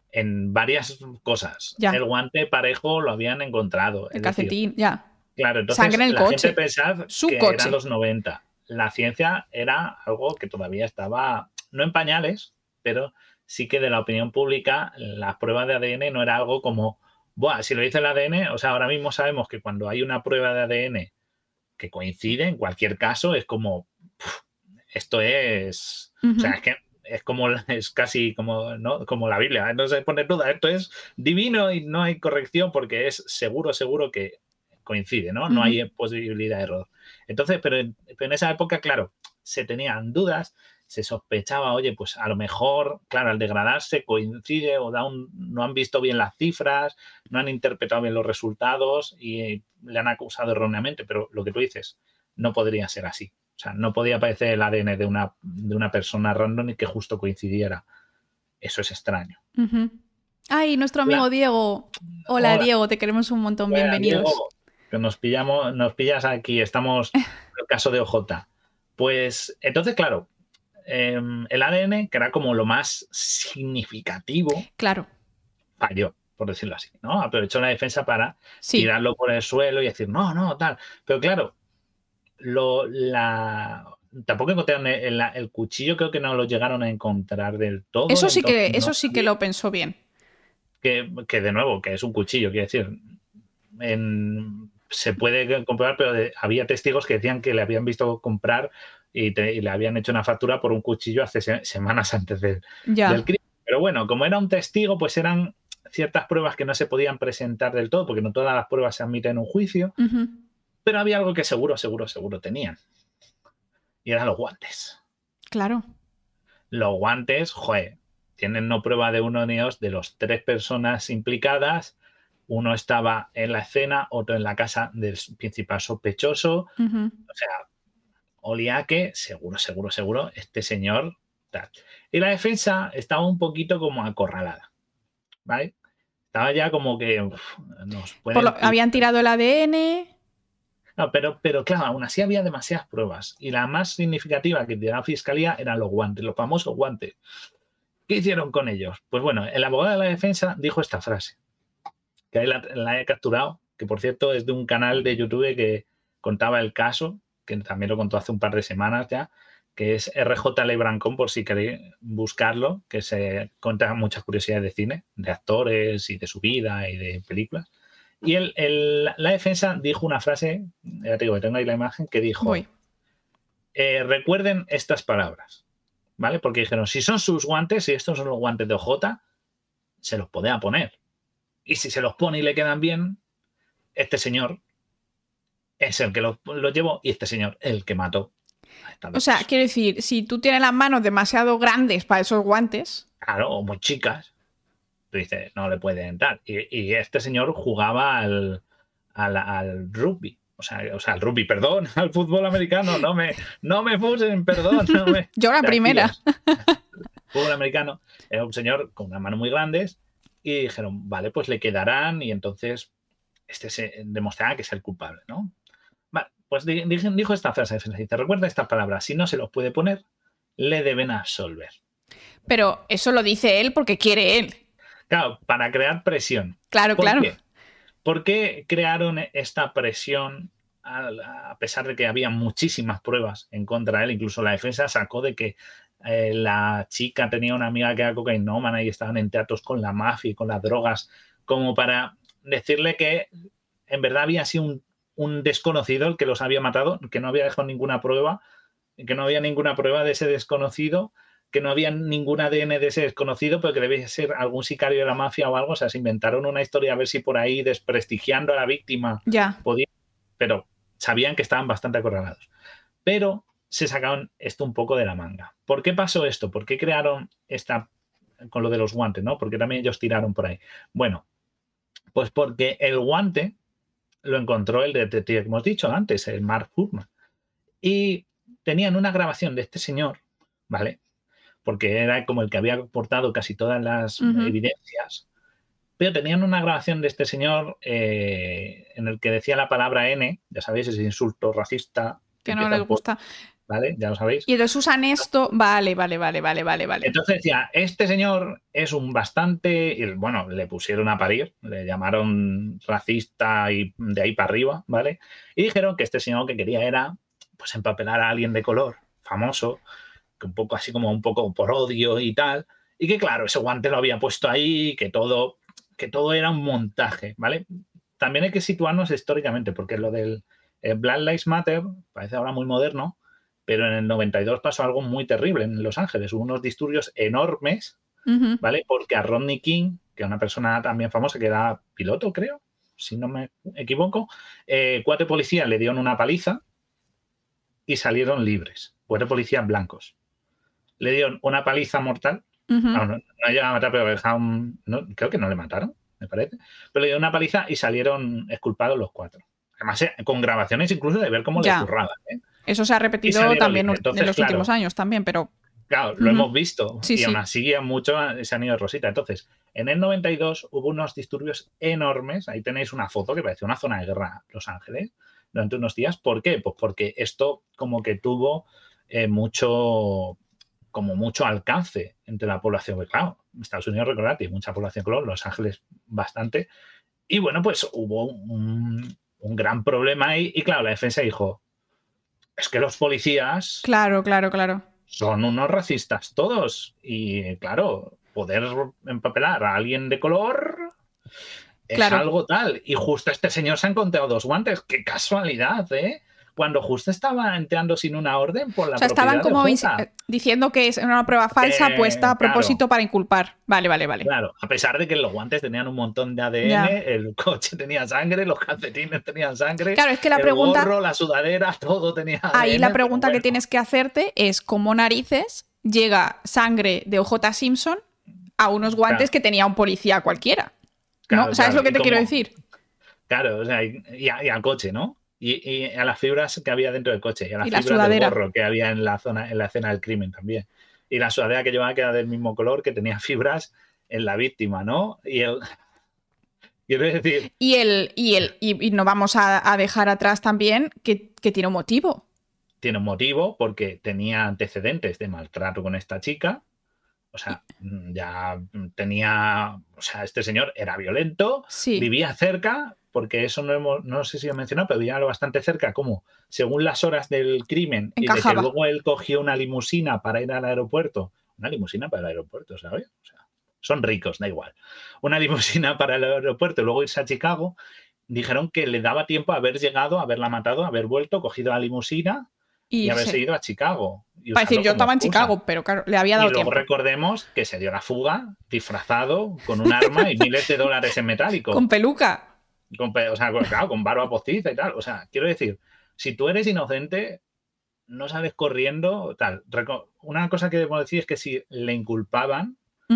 en varias cosas. Ya. El guante parejo lo habían encontrado. El calcetín, ya. Claro, entonces Sangre en el la coche. gente pensaba que eran los 90. La ciencia era algo que todavía estaba, no en pañales, pero sí que de la opinión pública las pruebas de ADN no era algo como, buah, si lo dice el ADN, o sea, ahora mismo sabemos que cuando hay una prueba de ADN que coincide, en cualquier caso, es como, esto es, o sea, es que es casi como, ¿no? Como la Biblia, no se pone duda, esto es divino y no hay corrección porque es seguro que coincide, ¿no? No hay posibilidad de error. Entonces, pero en esa época, claro, se tenían dudas, se sospechaba, oye, pues a lo mejor, claro, al degradarse coincide o no han visto bien las cifras, no han interpretado bien los resultados y le han acusado erróneamente, pero lo que tú dices, no podría ser así. O sea, no podía aparecer el ADN de una persona random y que justo coincidiera. Eso es extraño. Ay, nuestro amigo Diego. Hola, Diego, te queremos un montón. Bueno, Bienvenidos. Diego, que nos pillas aquí, estamos en el caso de OJ. Pues entonces, claro, el ADN, que era como lo más significativo, claro, falló, por decirlo así, ¿no? Aprovechó la defensa para tirarlo por el suelo y decir, no, tal. Pero claro, tampoco encontraron el cuchillo, creo que no lo llegaron a encontrar del todo. Eso sí que lo pensó bien. Que de nuevo, que es un cuchillo, quiero decir, se puede comprobar, pero había testigos que decían que le habían visto comprar y le habían hecho una factura por un cuchillo hace semanas antes del crimen. Pero bueno, como era un testigo, pues eran ciertas pruebas que no se podían presentar del todo, porque no todas las pruebas se admiten en un juicio, pero había algo que seguro tenían. Y eran los guantes. Claro. Los guantes, joder, tienen no prueba de uno ni dos de los 3 personas implicadas. Uno estaba en la escena, otro en la casa del principal sospechoso. O sea, olía que seguro, este señor tal. Y la defensa estaba un poquito como acorralada, ¿vale? Estaba ya como que nos pueden... habían tirado el ADN... No, pero claro, aún así había demasiadas pruebas. Y la más significativa que dio la fiscalía eran los guantes, los famosos guantes. ¿Qué hicieron con ellos? Pues bueno, el abogado de la defensa dijo esta frase, que ahí la he capturado, que por cierto es de un canal de YouTube que contaba el caso, que también lo contó hace un par de semanas ya, que es RJ Lebrancón, por si queréis buscarlo, que se cuenta muchas curiosidades de cine, de actores y de su vida y de películas. Y la defensa dijo una frase, ya te digo que tengo ahí la imagen, que dijo, recuerden estas palabras, ¿vale? Porque dijeron, si son sus guantes, si estos son los guantes de OJ, se los podía poner. Y si se los pone y le quedan bien, este señor es el que los llevó y este señor el que mató. O sea, quiero decir, si tú tienes las manos demasiado grandes para esos guantes... Claro, o muy chicas. Tú dices, no le puede entrar. Y este señor jugaba al rugby. O sea, al rugby, perdón, al fútbol americano. No me fusen, perdón. Yo la primera. Fútbol americano. Era un señor con unas manos muy grandes y dijeron, vale, pues le quedarán y entonces se demostrará que es el culpable, ¿no? Vale, pues dijo esta frase de defensa. Dice, recuerda estas palabras, si no se los puede poner, le deben absolver. Pero eso lo dice él porque quiere él. Claro, para crear presión. Claro, claro. ¿Por qué crearon esta presión a pesar de que había muchísimas pruebas en contra de él? Incluso la defensa sacó de que la chica tenía una amiga que era cocainómana y estaban en teatros con la mafia y con las drogas, como para decirle que en verdad había sido un desconocido el que los había matado, que no había dejado ninguna prueba, que no había ninguna prueba de ese desconocido, que no había ningún ADN de ese desconocido, pero que debía ser algún sicario de la mafia o algo. O sea, se inventaron una historia a ver si por ahí, desprestigiando a la víctima, podían, pero sabían que estaban bastante acorralados. Pero se sacaron esto un poco de la manga. ¿Por qué pasó esto? ¿Por qué crearon con lo de los guantes, ¿no? Porque también ellos tiraron por ahí. Bueno, pues porque el guante lo encontró el detective que hemos dicho antes, el Mark Fuhrman. Y tenían una grabación de este señor, ¿vale? Porque era como el que había aportado casi todas las evidencias, pero tenían una grabación de este señor en el que decía la palabra N, ya sabéis, ese insulto racista. Que no les gusta. ¿vale? Ya lo sabéis. Y entonces usan esto. Vale. Entonces decía, este señor es un bastante... Y, bueno, le pusieron a parir, le llamaron racista y de ahí para arriba, ¿vale? Y dijeron que este señor lo que quería era pues empapelar a alguien de color, famoso, que un poco así como un poco por odio y tal. Y que claro, ese guante lo había puesto ahí, que todo era un montaje, ¿vale? También hay que situarnos históricamente, porque lo del Black Lives Matter parece ahora muy moderno, pero en el 92 pasó algo muy terrible en Los Ángeles. Hubo unos disturbios enormes, ¿vale? Porque a Rodney King, que es una persona también famosa, que era piloto, creo, si no me equivoco, 4 policías le dieron una paliza y salieron libres. 4 policías blancos. Le dieron una paliza mortal. No llegaron a matar, pero creo que no le mataron, me parece. Pero le dieron una paliza y salieron exculpados los 4. Además, con grabaciones incluso de ver cómo les zurraban. Eso se ha repetido también en los últimos años también, pero... Claro, lo hemos visto. Sí, y aún así mucho se han ido rosita. Entonces, en el 92 hubo unos disturbios enormes. Ahí tenéis una foto que parece una zona de guerra, Los Ángeles, durante unos días. ¿Por qué? Pues porque esto como que tuvo mucho alcance entre la población. Porque, claro, Estados Unidos, recordad, tiene mucha población color, Los Ángeles bastante. Y bueno, pues hubo un gran problema ahí. Y claro, la defensa dijo, es que los policías... Claro. Son unos racistas todos. Y claro, poder empapelar a alguien de color es algo tal. Y justo este señor se ha encontrado 2 guantes. ¡Qué casualidad, eh! Cuando justo estaba entrando sin una orden por la propiedad estaban como de diciendo que es una prueba falsa puesta a propósito para inculpar. Vale. Claro, a pesar de que los guantes tenían un montón de ADN, el coche tenía sangre, los calcetines tenían sangre, claro, es que el gorro, la sudadera, todo tenía ADN. Ahí la pregunta que tienes que hacerte es cómo narices llega sangre de OJ Simpson a unos guantes que tenía un policía cualquiera. ¿No? ¿Sabes lo que te quiero decir? Claro, o sea, y al coche, ¿no? Y a las fibras que había dentro del coche, y a las fibras del gorro que había en la escena del crimen también. Y la sudadera que llevaba que era del mismo color, que tenía fibras en la víctima, ¿no? Quiero decir... Y no vamos a dejar atrás también que tiene un motivo. Tiene un motivo porque tenía antecedentes de maltrato con esta chica. O sea, ya tenía... O sea, este señor era violento, vivía cerca... Porque eso no sé si lo he mencionado, pero vivía bastante cerca, como según las horas del crimen, encajaba. Y de que luego él cogió una limusina para ir al aeropuerto. Una limusina para el aeropuerto, ¿sabes? O sea, son ricos, da igual. Una limusina para el aeropuerto y luego irse a Chicago. Dijeron que le daba tiempo a haber llegado, haberla matado, haber vuelto, cogido la limusina y haberse ido a Chicago. Para decir, yo estaba en Chicago, pero claro, le había dado tiempo. Y luego recordemos que se dio la fuga disfrazado con un arma y miles de dólares en metálico. Con peluca. O sea, claro, con barba postiza y tal. O sea, quiero decir, si tú eres inocente, no sales corriendo, tal. Una cosa que debo decir es que si le inculpaban,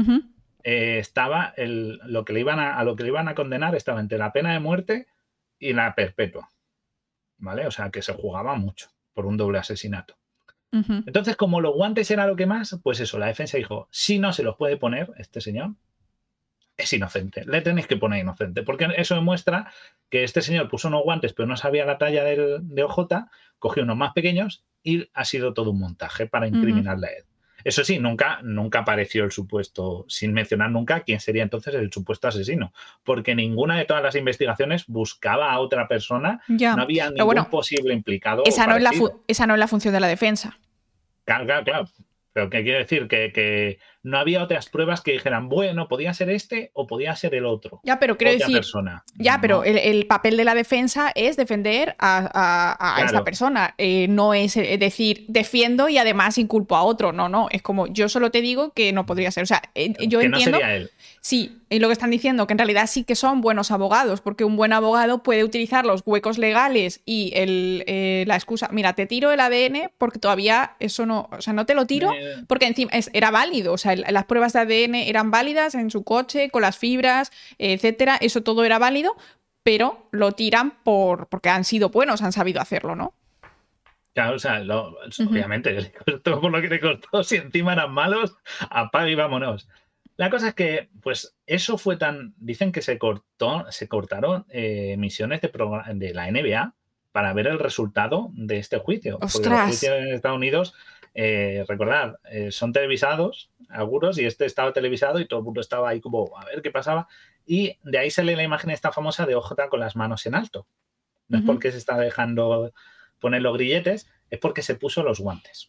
estaba lo que le iban a condenar estaba entre la pena de muerte y la perpetua. ¿Vale? O sea, que se jugaba mucho por un doble asesinato. Entonces, como los guantes era lo que más, pues eso, la defensa dijo, si no se los puede poner este señor, es inocente, le tenéis que poner inocente, porque eso demuestra que este señor puso unos guantes pero no sabía la talla de OJ, cogió unos más pequeños y ha sido todo un montaje para incriminarle a él. Eso sí, nunca apareció el supuesto, sin mencionar nunca quién sería entonces el supuesto asesino, porque ninguna de todas las investigaciones buscaba a otra persona, no había ningún posible implicado. Esa no es la función de la defensa. Claro. Pero ¿qué quiere decir? Que no había otras pruebas que dijeran, bueno, podía ser este o podía ser el otro. Ya, pero quiero decir, persona. Ya, no. Pero el papel de la defensa es defender a esta persona. No es decir, defiendo y además inculpo a otro. No. Es como, yo solo te digo que no podría ser. O sea, yo que entiendo... no sería él. Sí, y lo que están diciendo, que en realidad sí que son buenos abogados, porque un buen abogado puede utilizar los huecos legales y la excusa, mira, te tiro el ADN porque todavía eso no, o sea, no te lo tiro porque encima era válido, o sea, las pruebas de ADN eran válidas en su coche, con las fibras, etcétera, eso todo era válido, pero lo tiran porque han sido buenos, han sabido hacerlo, ¿no? Claro, o sea, obviamente, le costó por lo que le costó, si encima eran malos, apaga y vámonos. La cosa es que, pues, eso fue tan... Dicen que se cortaron emisiones de la NBA para ver el resultado de este juicio. ¡Ostras! Porque los juicios en Estados Unidos, recordad, son televisados, algunos, y este estaba televisado y todo el mundo estaba ahí como a ver qué pasaba. Y de ahí sale la imagen esta famosa de OJ con las manos en alto. No es porque se está dejando poner los grilletes, es porque se puso los guantes.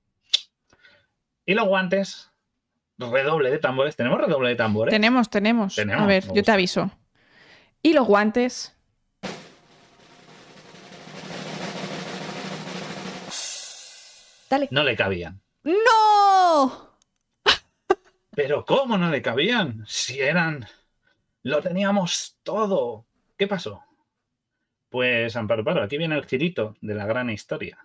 Y los guantes, redoble de tambores. ¿Tenemos redoble de tambores? Tenemos. A ver, yo te aviso. Y los guantes. Dale. No le cabían. ¡No! ¿Pero cómo no le cabían? Si eran... Lo teníamos todo. ¿Qué pasó? Pues, Amparo, aquí viene el girito de la gran historia.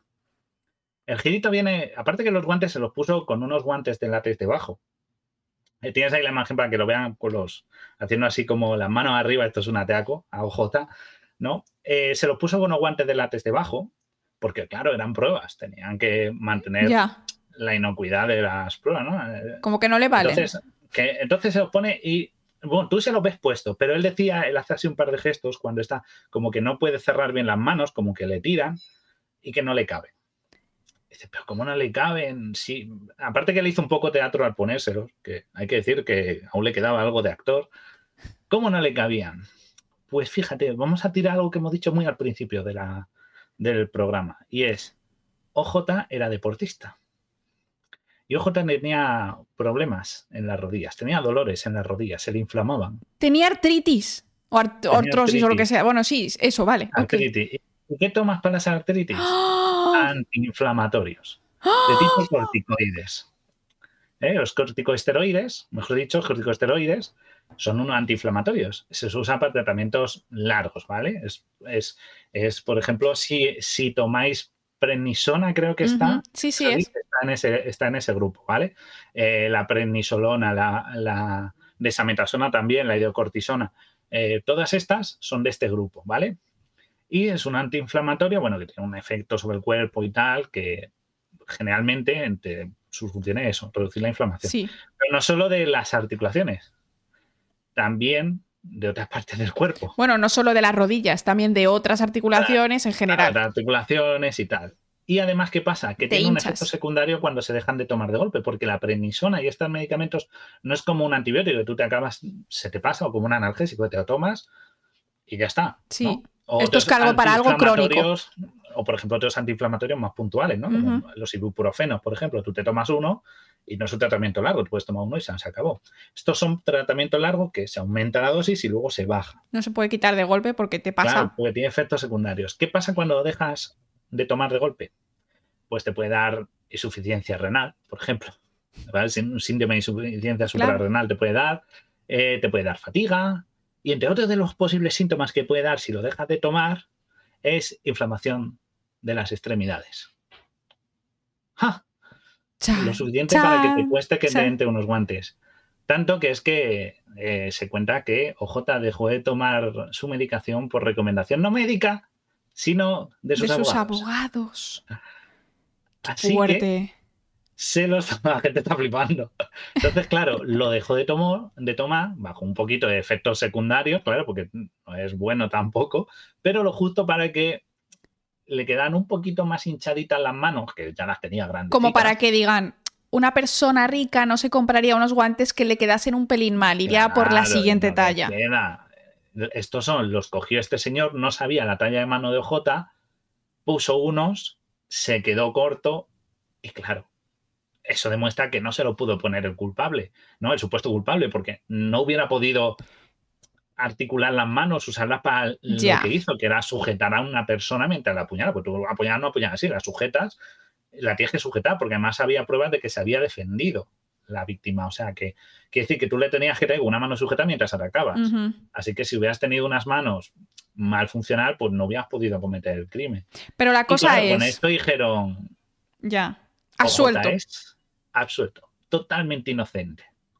El girito viene... Aparte que los guantes se los puso con unos guantes de látex debajo. Tienes ahí la imagen para que lo vean con los... Haciendo así como las manos arriba. Esto es un ateaco, a OJ, ¿no? Se los puso con unos guantes de látex debajo. Porque, claro, eran pruebas. Tenían que mantener la inocuidad de las pruebas, ¿no? Como que no le vale. Entonces se los pone y... Bueno, tú se los ves puesto, pero él hace así un par de gestos cuando está como que no puede cerrar bien las manos, como que le tiran y que no le caben. Dice, pero ¿cómo no le caben? Sí. Aparte que le hizo un poco teatro al ponérselos, que hay que decir que aún le quedaba algo de actor. ¿Cómo no le cabían? Pues fíjate, vamos a tirar algo que hemos dicho muy al principio del programa, y es, OJ era deportista. Y OJ tenía problemas en las rodillas, tenía dolores en las rodillas, se le inflamaban. Tenía artritis o artrosis o lo que sea. Bueno, sí, eso, vale. Artritis. Okay. ¿Y qué tomas para las artritis? Antiinflamatorios, de tipo corticoides. Los corticosteroides, mejor dicho, los corticosteroides son unos antiinflamatorios. Se usa para tratamientos largos, ¿vale? Es por ejemplo, si tomáis prednisona, creo que está. Sí, está en ese grupo, ¿vale? La prednisolona, la desametasona también, la hidrocortisona. Todas estas son de este grupo, ¿vale? Y es un antiinflamatorio, bueno, que tiene un efecto sobre el cuerpo y tal, que generalmente entre sus funciones es eso, reducir la inflamación. Sí. Pero no solo de las articulaciones, también de otras partes del cuerpo. Bueno, no solo de las rodillas, también de otras articulaciones en general. De articulaciones y tal. Y además, ¿qué pasa? Que tiene un efecto secundario cuando se dejan de tomar de golpe, porque la prednisona y estos medicamentos no es como un antibiótico que tú te acabas, se te pasa, o como un analgésico que te lo tomas y ya está. Sí. ¿No? Esto es algo para algo crónico. O, por ejemplo, otros antiinflamatorios más puntuales, ¿no? Como los ibuprofenos, por ejemplo. Tú te tomas uno y no es un tratamiento largo. Tú puedes tomar uno y se acabó. Estos son tratamientos largos que se aumenta la dosis y luego se baja. No se puede quitar de golpe porque te pasa. Claro, porque tiene efectos secundarios. ¿Qué pasa cuando dejas de tomar de golpe? Pues te puede dar insuficiencia renal, por ejemplo. ¿Vale? Un síndrome de insuficiencia suprarrenal te puede dar fatiga. Y entre otros de los posibles síntomas que puede dar si lo dejas de tomar es inflamación de las extremidades. ¡Ja! Lo suficiente para que te cueste que te entre unos guantes. Tanto que es que se cuenta que OJ dejó de tomar su medicación por recomendación no médica, sino de sus abogados. Así fuerte. Que la gente está flipando. Entonces, claro, lo dejó de tomar bajo un poquito de efectos secundarios, claro, porque no es bueno tampoco, pero lo justo para que le quedan un poquito más hinchaditas las manos, que ya las tenía grandes. Como para que digan, una persona rica no se compraría unos guantes que le quedasen un pelín mal, iría por la siguiente talla. Estos los cogió este señor, no sabía la talla de mano de OJ, puso unos, se quedó corto y claro, eso demuestra que no se lo pudo poner el culpable, ¿no? El supuesto culpable, porque no hubiera podido articular las manos, usarlas para lo que hizo, que era sujetar a una persona mientras la apuñala. Pues tú apuñalas no apuñalas así, la sujetas, la tienes que sujetar, porque además había pruebas de que se había defendido la víctima. O sea, que quiere decir que tú le tenías que tener una mano sujeta mientras atacabas. Así que si hubieras tenido unas manos mal funcional, pues no hubieras podido cometer el crimen. Pero la cosa es... Con esto dijeron... Ya. Absuelto. Absuelto, totalmente inocente.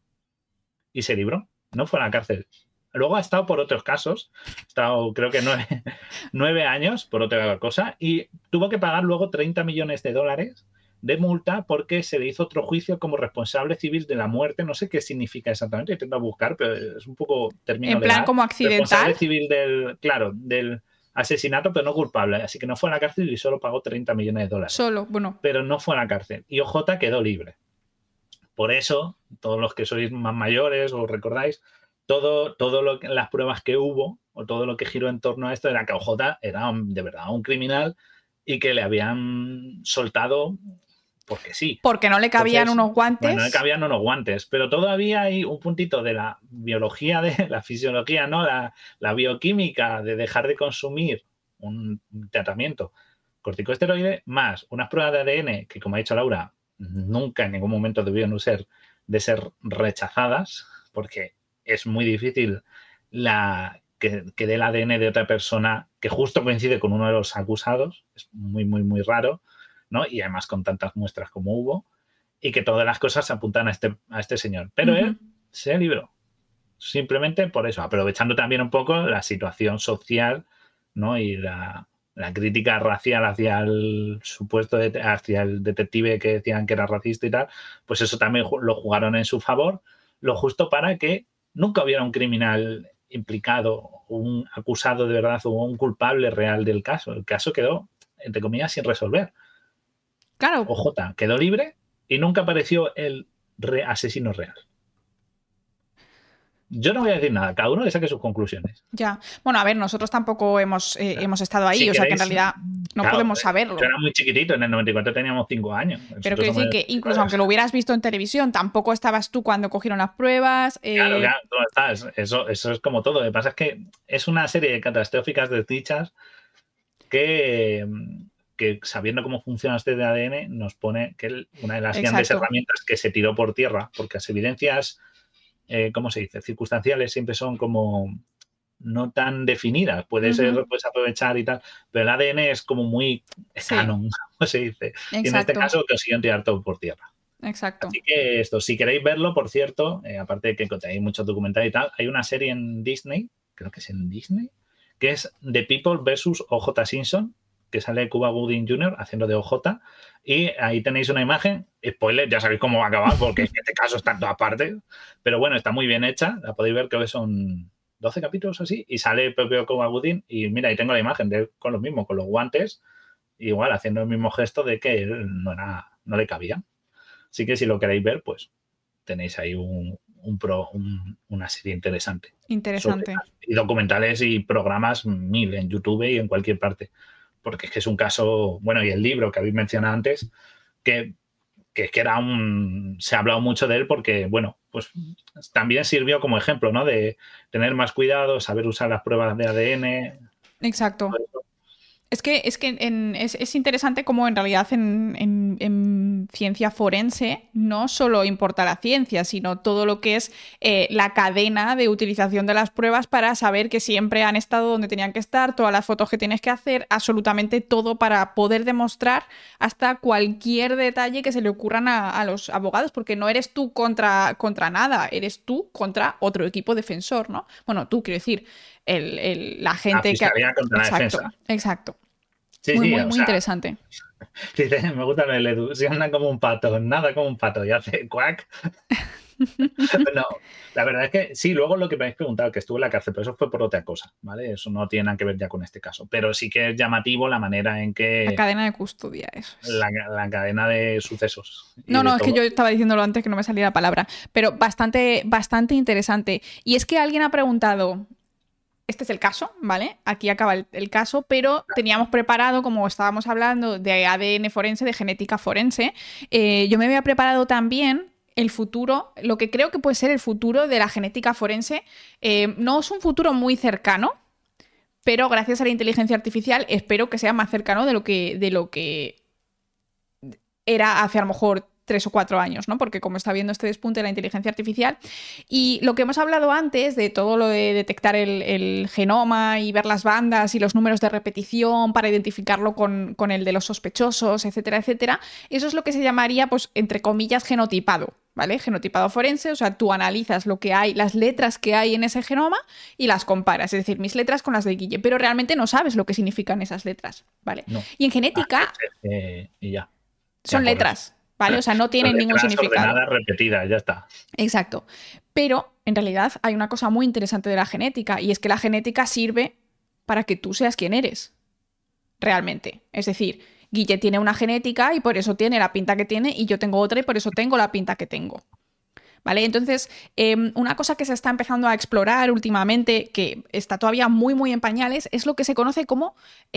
Y se libró, no fue a la cárcel. Luego ha estado por otros casos, ha estado creo que 9 años por otra cosa y tuvo que pagar luego $30 millones de multa porque se le hizo otro juicio como responsable civil de la muerte. No sé qué significa exactamente, intento buscar, pero es un poco término legal. En plan como accidental. Responsable civil del asesinato, pero no culpable. Así que no fue a la cárcel y solo pagó $30 millones. Solo, bueno. Pero no fue a la cárcel. Y OJ quedó libre. Por eso, todos los que sois más mayores os recordáis, las pruebas que hubo o todo lo que giró en torno a esto era que OJ era de verdad un criminal y que le habían soltado porque sí. Porque no le cabían unos guantes. Bueno, no le cabían unos guantes, pero todavía hay un puntito de la biología, de la fisiología, ¿no? La bioquímica de dejar de consumir un tratamiento corticosteroide más unas pruebas de ADN que, como ha dicho Laura, nunca en ningún momento debieron ser rechazadas, porque es muy difícil que dé el ADN de otra persona que justo coincide con uno de los acusados. Es muy, muy, muy raro, ¿no? Y además con tantas muestras como hubo, y que todas las cosas apuntan a este señor. Pero él se libró. Simplemente por eso, aprovechando también un poco la situación social, ¿no? Y la crítica racial hacia el hacia el detective que decían que era racista y tal, pues eso también lo jugaron en su favor, lo justo para que nunca hubiera un criminal implicado, un acusado de verdad o un culpable real del caso. El caso quedó, entre comillas, sin resolver. Claro. OJ quedó libre y nunca apareció el asesino real. Yo no voy a decir nada, cada uno le saque sus conclusiones. Ya. Bueno, a ver, nosotros tampoco hemos estado ahí, si o sea queréis, que en realidad no podemos saberlo. Yo era muy chiquitito, en el 94 teníamos 5 años. Pero quiero decir que incluso aunque lo hubieras visto en televisión, tampoco estabas tú cuando cogieron las pruebas. Claro, tú estás. Eso es como todo. Lo que pasa es que es una serie de catastróficas desdichas que sabiendo cómo funciona este de ADN nos pone que una de las grandes herramientas que se tiró por tierra, porque las evidencias, ¿cómo se dice? Circunstanciales siempre son como no tan definidas. Puedes aprovechar y tal, pero el ADN es como muy canon, ¿cómo se dice? Exacto. Y en este caso consiguieron tirar todo por tierra. Exacto. Así que si queréis verlo, por cierto, aparte de que hay muchos documentales y tal, hay una serie en Disney, creo que es en Disney, que es The People vs. O.J. Simpson, que sale Cuba Gooding Jr. haciendo de OJ, y ahí tenéis una imagen, spoiler, ya sabéis cómo va a acabar, porque en este caso está en todas partes, pero bueno, está muy bien hecha, la podéis ver, creo que son 12 capítulos así, y sale el propio Cuba Gooding, y mira, ahí tengo la imagen de él con lo mismo, con los guantes, igual haciendo el mismo gesto de que él no le cabía. Así que si lo queréis ver, pues tenéis ahí una serie interesante. Interesante. Y documentales y programas 1000 en YouTube y en cualquier parte. Porque es que es un caso, bueno, y el libro que habéis mencionado antes, que se ha hablado mucho de él porque, bueno, pues también sirvió como ejemplo, ¿no? De tener más cuidado, saber usar las pruebas de ADN. Exacto. Es que es interesante cómo en realidad en ciencia forense no solo importa la ciencia, sino todo lo que es la cadena de utilización de las pruebas para saber que siempre han estado donde tenían que estar, todas las fotos que tienes que hacer, absolutamente todo para poder demostrar hasta cualquier detalle que se le ocurran a los abogados, porque no eres tú contra nada, eres tú contra otro equipo defensor, ¿no? Bueno, tú, quiero decir, la gente que... contra la defensa. Exacto. Sí, muy interesante. Me gusta el Edu. Si anda como un pato, nada como un pato y hace cuac. No, la verdad es que sí, luego lo que me habéis preguntado, que estuvo en la cárcel, pero eso fue por otra cosa, ¿vale? Eso no tiene nada que ver ya con este caso. Pero sí que es llamativo la manera en que... La cadena de custodia, eso es. La cadena de sucesos. No, es que yo estaba diciéndolo antes que no me salía la palabra. Pero bastante interesante. Y es que alguien ha preguntado... Este es el caso, ¿vale? Aquí acaba el caso, pero teníamos preparado, como estábamos hablando, de ADN forense, de genética forense. Yo me había preparado también el futuro, lo que creo que puede ser el futuro de la genética forense. No es un futuro muy cercano, pero gracias a la inteligencia artificial espero que sea más cercano de lo que era hace a lo mejor 3 o 4 años, ¿no? Porque como está viendo este despunte de la inteligencia artificial y lo que hemos hablado antes de todo lo de detectar el genoma y ver las bandas y los números de repetición para identificarlo con el de los sospechosos, etcétera, etcétera, eso es lo que se llamaría, pues, entre comillas, genotipado, ¿vale? Genotipado forense, o sea, tú analizas lo que hay, las letras que hay en ese genoma y las comparas, es decir, mis letras con las de Guille, pero realmente no sabes lo que significan esas letras, ¿vale? No. Y en genética... y ya. Son letras. ¿Vale? O sea, no tienen ningún significado. Ordenadas, repetidas, ya está. Exacto. Pero, en realidad, hay una cosa muy interesante de la genética y es que la genética sirve para que tú seas quien eres, realmente. Es decir, Guille tiene una genética y por eso tiene la pinta que tiene, y yo tengo otra y por eso tengo la pinta que tengo. ¿Vale? Entonces, una cosa que se está empezando a explorar últimamente, que está todavía muy, muy en pañales, es lo que se conoce como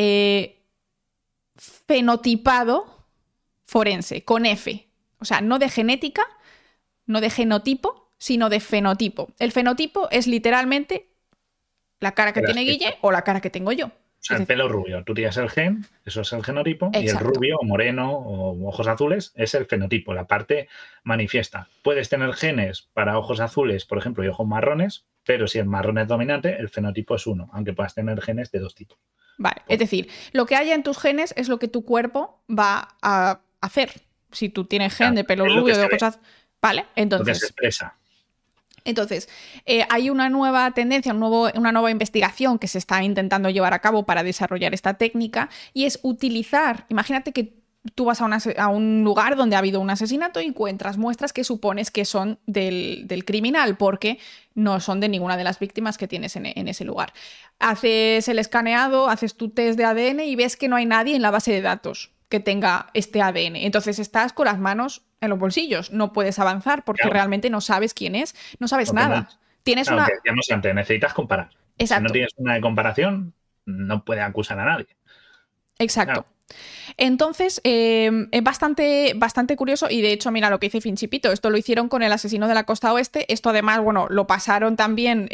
fenotipado forense, con F. O sea, no de genética, no de genotipo, sino de fenotipo. El fenotipo es literalmente la cara que tiene Guille o la cara que tengo yo. O sea, el pelo rubio, tú tienes el gen, eso es el genotipo, Exacto. y el rubio o moreno o ojos azules es el fenotipo, la parte manifiesta. Puedes tener genes para ojos azules, por ejemplo, y ojos marrones, pero si el marrón es dominante, el fenotipo es 1, aunque puedas tener genes de 2 tipos. Vale, es decir, lo que haya en tus genes es lo que tu cuerpo va a hacer. Si tú tienes gen de pelo rubio, de ojos azules... Vale, entonces... Lo que se expresa. Entonces, hay una nueva tendencia, una nueva investigación que se está intentando llevar a cabo para desarrollar esta técnica, y es utilizar, imagínate que tú vas a un lugar donde ha habido un asesinato y encuentras muestras que supones que son del criminal, porque no son de ninguna de las víctimas que tienes en ese lugar. Haces el escaneado, haces tu test de ADN y ves que no hay nadie en la base de datos que tenga este ADN. Entonces estás con las manos en los bolsillos, no puedes avanzar porque realmente no sabes quién es, no sabes nada. Tienes una... que decíamos antes, necesitas comparar. Exacto. Si no tienes una de comparación, no puedes acusar a nadie. Exacto. Claro. Entonces, es bastante curioso, y de hecho, mira lo que dice Finchipito, esto lo hicieron con el asesino de la costa oeste, esto además, bueno, lo pasaron también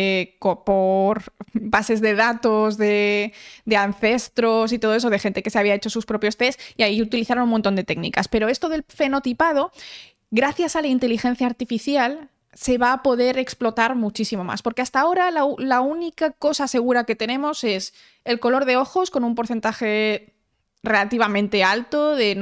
por bases de datos de ancestros y todo eso, de gente que se había hecho sus propios test, y ahí utilizaron un montón de técnicas. Pero esto del fenotipado, gracias a la inteligencia artificial, se va a poder explotar muchísimo más, porque hasta ahora la única cosa segura que tenemos es el color de ojos, con un porcentaje relativamente alto, de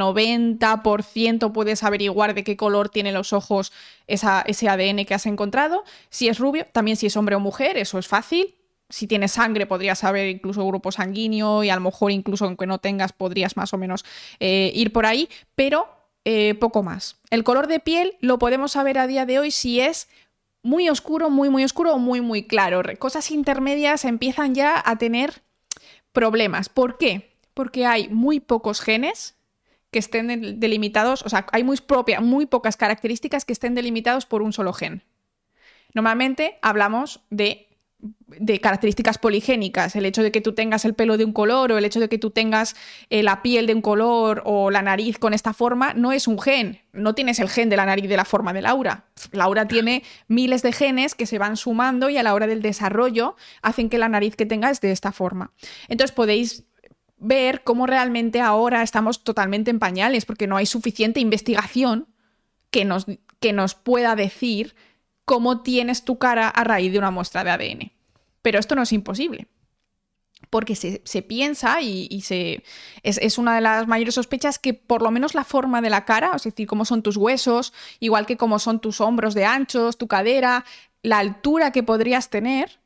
90% puedes averiguar de qué color tienen los ojos ese ADN que has encontrado. Si es rubio, también si es hombre o mujer, eso es fácil. Si tienes sangre podrías saber incluso grupo sanguíneo, y a lo mejor incluso aunque no tengas podrías más o menos ir por ahí, pero poco más. El color de piel lo podemos saber a día de hoy si es muy oscuro, muy, muy oscuro o muy, muy claro. Cosas intermedias empiezan ya a tener problemas. ¿Por qué? Porque hay muy pocos genes que estén delimitados, o sea, hay muy pocas características que estén delimitados por un solo gen. Normalmente hablamos de características poligénicas, el hecho de que tú tengas el pelo de un color, o el hecho de que tú tengas la piel de un color, o la nariz con esta forma, no es un gen. No tienes el gen de la nariz de la forma de Laura. Laura tiene miles de genes que se van sumando y a la hora del desarrollo hacen que la nariz que tenga es de esta forma. Entonces podéis ver cómo realmente ahora estamos totalmente en pañales, porque no hay suficiente investigación que nos pueda decir cómo tienes tu cara a raíz de una muestra de ADN. Pero esto no es imposible, porque se piensa es una de las mayores sospechas que por lo menos la forma de la cara, es decir, cómo son tus huesos, igual que cómo son tus hombros de anchos, tu cadera, la altura que podrías tener,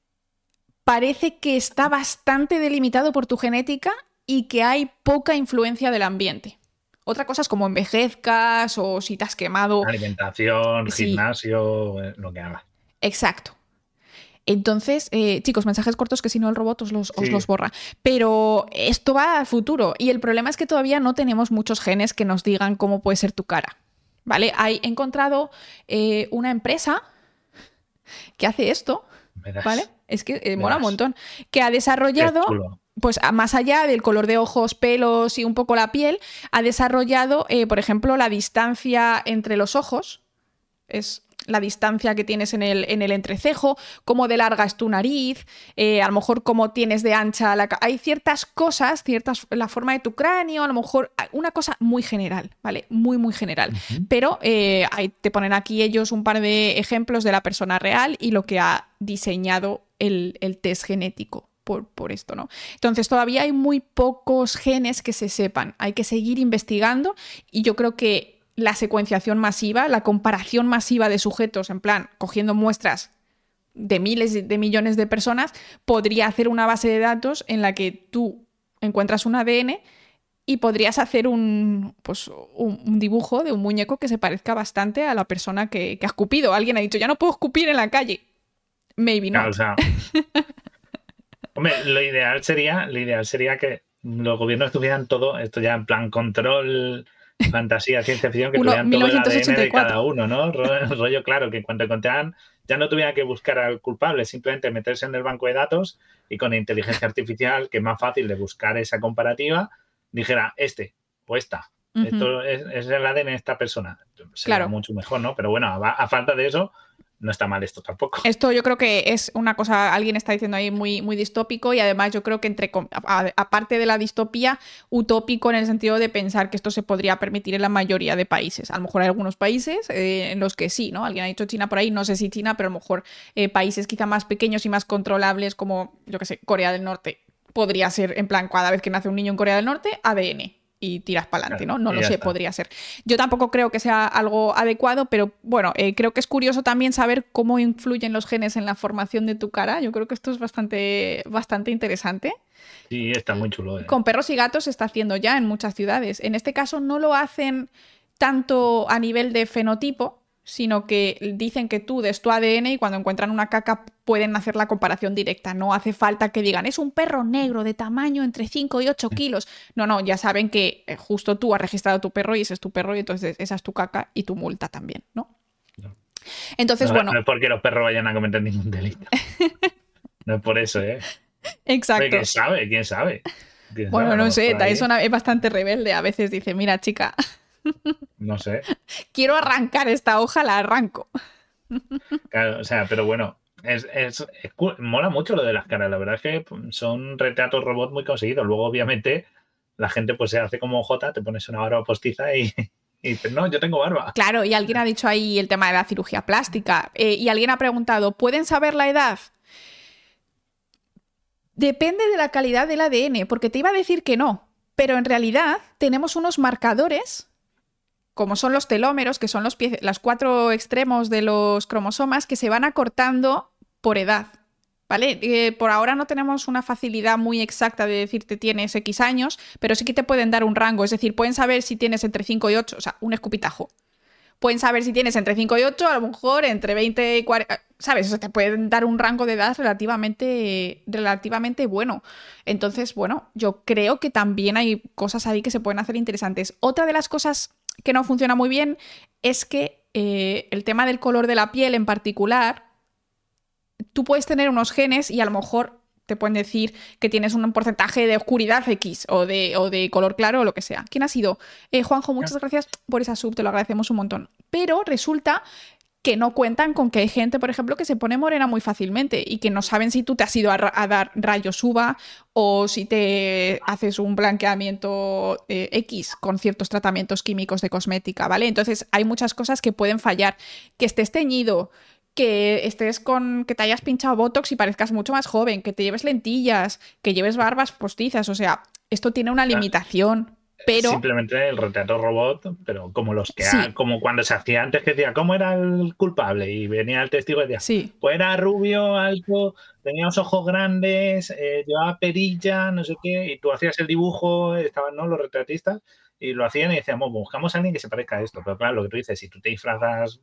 parece que está bastante delimitado por tu genética y que hay poca influencia del ambiente. Otra cosa es como envejezcas o si te has quemado. Alimentación, sí. Gimnasio, lo que hagas. Exacto. Entonces, chicos, mensajes cortos que si no el robot os los borra. Pero esto va al futuro y el problema es que todavía no tenemos muchos genes que nos digan cómo puede ser tu cara. ¿Vale? He encontrado una empresa que hace esto, ¿vale? Es que mola un montón. Que ha desarrollado, pues más allá del color de ojos, pelos y un poco la piel, ha desarrollado, por ejemplo, la distancia entre los ojos. Es la distancia que tienes en el entrecejo, cómo de larga es tu nariz, a lo mejor cómo tienes de ancha la... Hay ciertas cosas, la forma de tu cráneo, a lo mejor una cosa muy general, ¿vale? Muy, muy general. Uh-huh. Pero te ponen aquí ellos un par de ejemplos de la persona real y lo que ha diseñado el test genético por esto, ¿no? Entonces todavía hay muy pocos genes que se sepan. Hay que seguir investigando y yo creo que la secuenciación masiva, la comparación masiva de sujetos, en plan, cogiendo muestras de miles de millones de personas, podría hacer una base de datos en la que tú encuentras un ADN y podrías hacer un dibujo de un muñeco que se parezca bastante a la persona que ha escupido. Alguien ha dicho, ya no puedo escupir en la calle. Maybe not. Claro, o sea, Hombre, lo ideal sería que los gobiernos tuvieran todo, esto ya en plan control, fantasía, ciencia ficción, que tuvieran todo el ADN de cada uno, ¿no? Rollo, claro, que cuando encontraran ya no tuvieran que buscar al culpable, simplemente meterse en el banco de datos y con inteligencia artificial, que es más fácil de buscar esa comparativa, dijera este o esta. Esto es el ADN de esta persona. Sería mucho mejor, ¿no? Pero bueno, a falta de eso, no está mal esto tampoco. Esto yo creo que es una cosa, alguien está diciendo ahí muy, muy distópico, y además yo creo que aparte de la distopía, utópico en el sentido de pensar que esto se podría permitir en la mayoría de países. A lo mejor hay algunos países en los que sí, ¿no? Alguien ha dicho China por ahí, no sé si China, pero a lo mejor países quizá más pequeños y más controlables como, yo qué sé, Corea del Norte. Podría ser, en plan, cada vez que nace un niño en Corea del Norte, ADN. Y tiras para adelante, ¿no? No lo sé, podría ser. Yo tampoco creo que sea algo adecuado, pero bueno, creo que es curioso también saber cómo influyen los genes en la formación de tu cara. Yo creo que esto es bastante interesante. Sí, está muy chulo. Con perros y gatos se está haciendo ya en muchas ciudades. En este caso no lo hacen tanto a nivel de fenotipo, sino que dicen que tú des tu ADN y cuando encuentran una caca pueden hacer la comparación directa. No hace falta que digan, es un perro negro de tamaño entre 5 y 8 kilos. No, ya saben que justo tú has registrado tu perro y ese es tu perro y entonces esa es tu caca y tu multa también, ¿no? Entonces, bueno... No es porque los perros vayan a cometer ningún delito. No es por eso, ¿eh? Exacto. ¿Quién sabe? ¿Quién sabe? Bueno, no sé, Tyson es bastante rebelde. A veces dice, mira, chica... No sé. Quiero arrancar esta hoja, la arranco. Claro, o sea, pero bueno, mola mucho lo de las caras. La verdad es que son retratos robot muy conseguidos. Luego, obviamente, la gente pues se hace como J, te pones una barba postiza y dices, no, yo tengo barba. Claro, y alguien ha dicho ahí el tema de la cirugía plástica. Y alguien ha preguntado, ¿pueden saber la edad? Depende de la calidad del ADN, porque te iba a decir que no. Pero en realidad tenemos unos marcadores, como son los telómeros, que son los 4 extremos de los cromosomas, que se van acortando por edad, ¿vale? Por ahora no tenemos una facilidad muy exacta de decirte tienes X años, pero sí que te pueden dar un rango, es decir, pueden saber si tienes entre 5 y 8, o sea, un escupitajo. Pueden saber si tienes entre 5 y 8, a lo mejor entre 20 y 40, ¿sabes? O sea, te pueden dar un rango de edad relativamente bueno. Entonces, bueno, yo creo que también hay cosas ahí que se pueden hacer interesantes. Otra de las cosas que no funciona muy bien es que el tema del color de la piel en particular, tú puedes tener unos genes y a lo mejor te pueden decir que tienes un porcentaje de oscuridad X o de color claro o lo que sea. ¿Quién ha sido? Juanjo, muchas gracias por esa sub, te lo agradecemos un montón. Pero resulta que no cuentan con que hay gente, por ejemplo, que se pone morena muy fácilmente y que no saben si tú te has ido a dar rayos UVA o si te haces un blanqueamiento X con ciertos tratamientos químicos de cosmética, ¿vale? Entonces hay muchas cosas que pueden fallar. Que estés teñido, que te hayas pinchado Botox y parezcas mucho más joven, que te lleves lentillas, que lleves barbas postizas, o sea, esto tiene una limitación. Pero... Simplemente el retrato robot, pero como los que sí. como cuando se hacía antes, que decía, ¿cómo era el culpable? Y venía el testigo y decía, sí. Pues era rubio, alto, tenía los ojos grandes, llevaba perilla, no sé qué, y tú hacías el dibujo, estaban, ¿no?, los retratistas, y lo hacían y decíamos, buscamos a alguien que se parezca a esto. Pero claro, lo que tú dices, si tú te disfrazas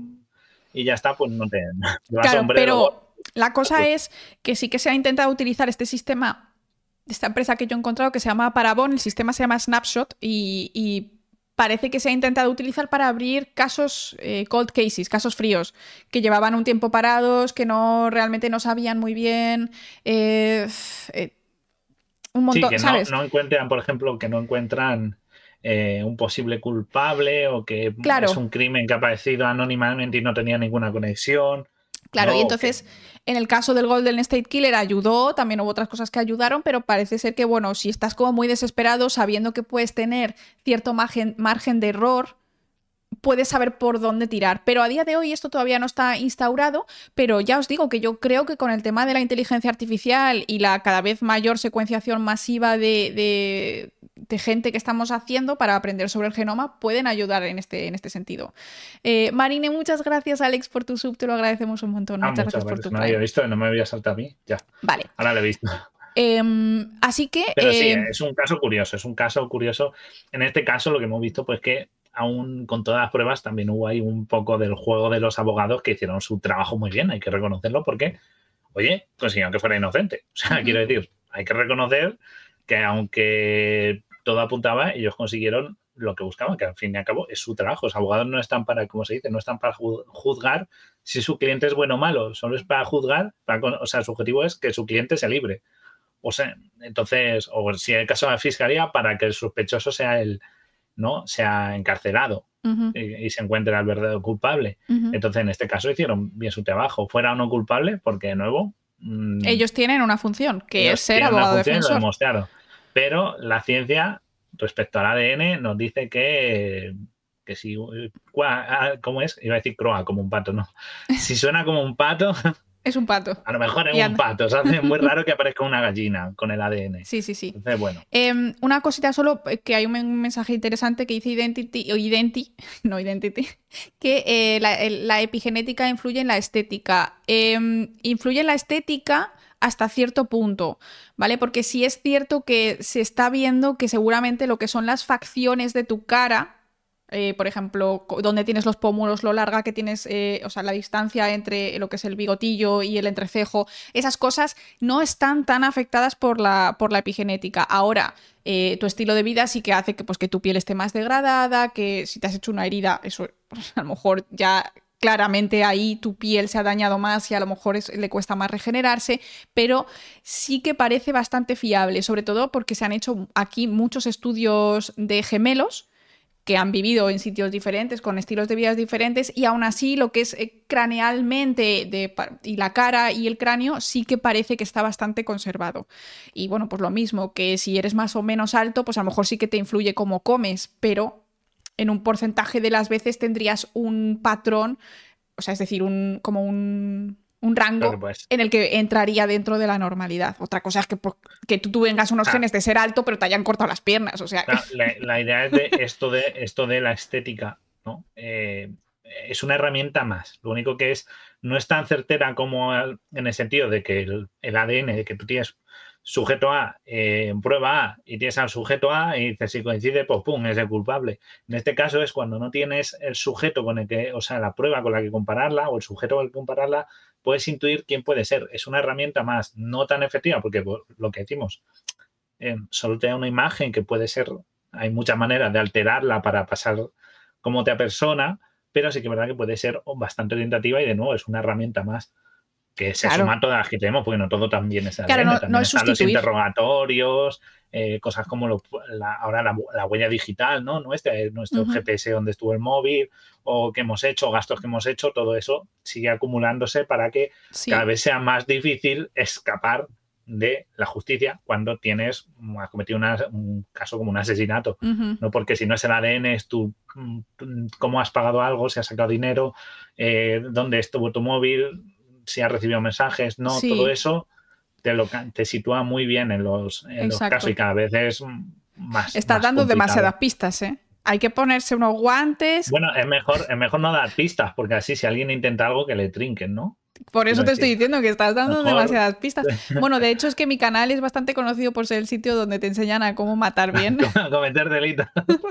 y ya está, pues no te llevas claro, sombrero. Pero la cosa es que sí que se ha intentado utilizar este sistema de esta empresa que yo he encontrado que se llama Parabon, el sistema se llama Snapshot y parece que se ha intentado utilizar para abrir casos, cold cases, casos fríos, que llevaban un tiempo parados, que realmente no sabían muy bien, un montón, sí, que ¿sabes? No encuentran, por ejemplo, que no encuentran un posible culpable o que es un crimen que ha aparecido anónimamente y no tenía ninguna conexión. Claro, ¿no? y entonces en el caso del Golden State Killer ayudó, también hubo otras cosas que ayudaron, pero parece ser que, bueno, si estás como muy desesperado sabiendo que puedes tener cierto margen de error, puedes saber por dónde tirar. Pero a día de hoy esto todavía no está instaurado, pero ya os digo que yo creo que con el tema de la inteligencia artificial y la cada vez mayor secuenciación masiva de gente que estamos haciendo para aprender sobre el genoma, pueden ayudar en este sentido. Marine, muchas gracias, Alex, por tu sub, te lo agradecemos un montón. Muchas gracias por tu no había visto, no me había saltado a mí, ya. Vale. Ahora lo he visto. Así que... Pero sí, es un caso curioso. En este caso lo que hemos visto, pues que aún con todas las pruebas también hubo ahí un poco del juego de los abogados que hicieron su trabajo muy bien, hay que reconocerlo, porque oye, consiguieron que fuera inocente. O sea, quiero decir, hay que reconocer que aunque todo apuntaba, ellos consiguieron lo que buscaban, que al fin y al cabo es su trabajo. Los abogados no están para, como se dice, no están para juzgar si su cliente es bueno o malo, solo es para juzgar, o sea, su objetivo es que su cliente sea libre. O sea, entonces, o si en el caso de la fiscalía, para que el sospechoso sea sea encarcelado y se encuentre al verdadero culpable. Entonces, en este caso hicieron bien su trabajo, fuera o no culpable, porque de nuevo ellos tienen una función, que es ser abogado defensor. Lo demostraron. Pero la ciencia, respecto al ADN, nos dice que si... ¿Cómo es? Iba a decir croa, como un pato, ¿no? Si suena como un pato... Es un pato. A lo mejor es un pato. O sea, es muy raro que aparezca una gallina con el ADN. Sí. Entonces, bueno. Una cosita solo, que hay un mensaje interesante que dice que la epigenética influye en la estética. Influye en la estética hasta cierto punto, ¿vale? Porque sí es cierto que se está viendo que seguramente lo que son las facciones de tu cara... por ejemplo, donde tienes los pómulos, lo larga que tienes, o sea, la distancia entre lo que es el bigotillo y el entrecejo, esas cosas no están tan afectadas por la epigenética. Ahora, tu estilo de vida sí que hace que tu piel esté más degradada, que si te has hecho una herida, eso a lo mejor ya... Claramente ahí tu piel se ha dañado más y a lo mejor le cuesta más regenerarse, pero sí que parece bastante fiable, sobre todo porque se han hecho aquí muchos estudios de gemelos que han vivido en sitios diferentes, con estilos de vida diferentes, y aún así lo que es cranealmente y la cara y el cráneo sí que parece que está bastante conservado. Y bueno, pues lo mismo, que si eres más o menos alto, pues a lo mejor sí que te influye cómo comes, pero en un porcentaje de las veces tendrías un patrón, o sea, es decir, como un rango en el que entraría dentro de la normalidad. Otra cosa es que tú vengas unos genes de ser alto, pero te hayan cortado las piernas. O sea, la idea es de esto de la estética, ¿no? Es una herramienta más. Lo único que no es tan certera como en el sentido de que el ADN, de que tú tienes sujeto A en prueba A y tienes al sujeto A y dices, si coincide, pues pum, es el culpable. En este caso es cuando no tienes el sujeto con el que, o sea, la prueba con la que compararla o el sujeto con el que compararla, puedes intuir quién puede ser. Es una herramienta más, no tan efectiva, porque lo que decimos, solo te da una imagen que puede ser, hay muchas maneras de alterarla para pasar como otra persona, pero sí que es verdad que puede ser bastante orientativa y de nuevo es una herramienta más que se suma a todas las que tenemos, porque no todo también es ADN. Claro, también es están los interrogatorios, cosas como ahora la huella digital, ¿no? Nuestro GPS donde estuvo el móvil, o que hemos hecho, gastos que hemos hecho, todo eso sigue acumulándose para que cada vez sea más difícil escapar de la justicia cuando has cometido un caso como un asesinato, ¿no? Porque si no es el ADN, es cómo has pagado algo, si has sacado dinero, dónde estuvo tu móvil, si has recibido mensajes, ¿no? Sí. Todo eso te sitúa muy bien en los casos y cada vez es más. Estás dando complicado. Demasiadas pistas, ¿eh? Hay que ponerse unos guantes. Bueno, es mejor no dar pistas, porque así si alguien intenta algo que le trinquen, ¿no? Por eso te estoy diciendo que estás dando demasiadas pistas. Bueno, de hecho es que mi canal es bastante conocido por ser el sitio donde te enseñan a cómo matar bien. Cometer delitos.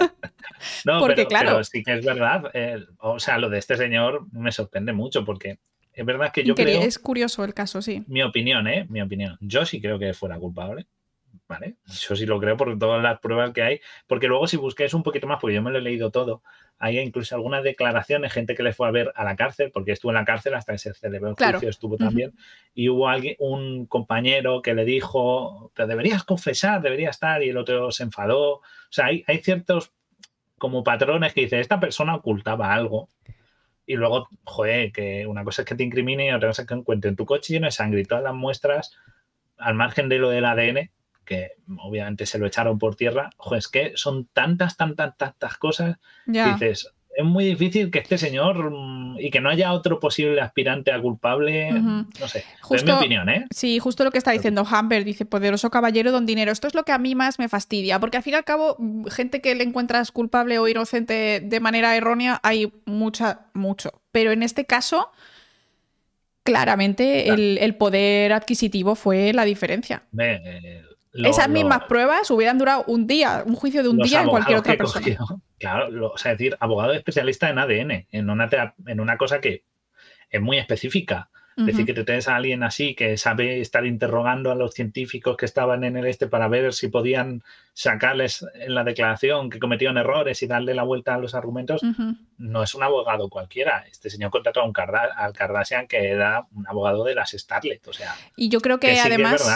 No, porque claro. Pero sí que es verdad. O sea, lo de este señor me sorprende mucho porque es verdad que yo creo... Es curioso el caso, sí. Mi opinión. Yo sí creo que fuera culpable. ¿Vale? Yo sí lo creo por todas las pruebas que hay, porque luego si busquéis un poquito más, porque yo me lo he leído todo, hay incluso algunas declaraciones, gente que le fue a ver a la cárcel, porque estuvo en la cárcel hasta que se celebró el juicio, estuvo también, y hubo un compañero que le dijo, pero deberías confesar, deberías estar, y el otro se enfadó. O sea, hay ciertos como patrones que dice, esta persona ocultaba algo, y luego, joder, que una cosa es que te incrimine y otra cosa es que encuentre en tu coche lleno de sangre y todas las muestras, al margen de lo del ADN, que obviamente se lo echaron por tierra, joder, es que son tantas cosas que dices, es muy difícil que este señor y que no haya otro posible aspirante a culpable, no sé, es mi opinión, ¿eh? Sí, justo lo que está diciendo Humber, dice, poderoso caballero don dinero. Esto es lo que a mí más me fastidia, porque al fin y al cabo, gente que le encuentras culpable o inocente de manera errónea, hay mucho, pero en este caso... Claramente el poder adquisitivo fue la diferencia. Esas mismas pruebas hubieran durado un día, un juicio de un día en cualquier otra persona. Claro, o sea, es decir, abogado especialista en ADN, en una cosa que es muy específica. Decir que te tienes a alguien así que sabe estar interrogando a los científicos que estaban en el para ver si podían sacarles en la declaración que cometieron errores y darle la vuelta a los argumentos, no es un abogado cualquiera. Este señor contrató a al Kardashian que era un abogado de las Starlet. O sea, y yo creo que además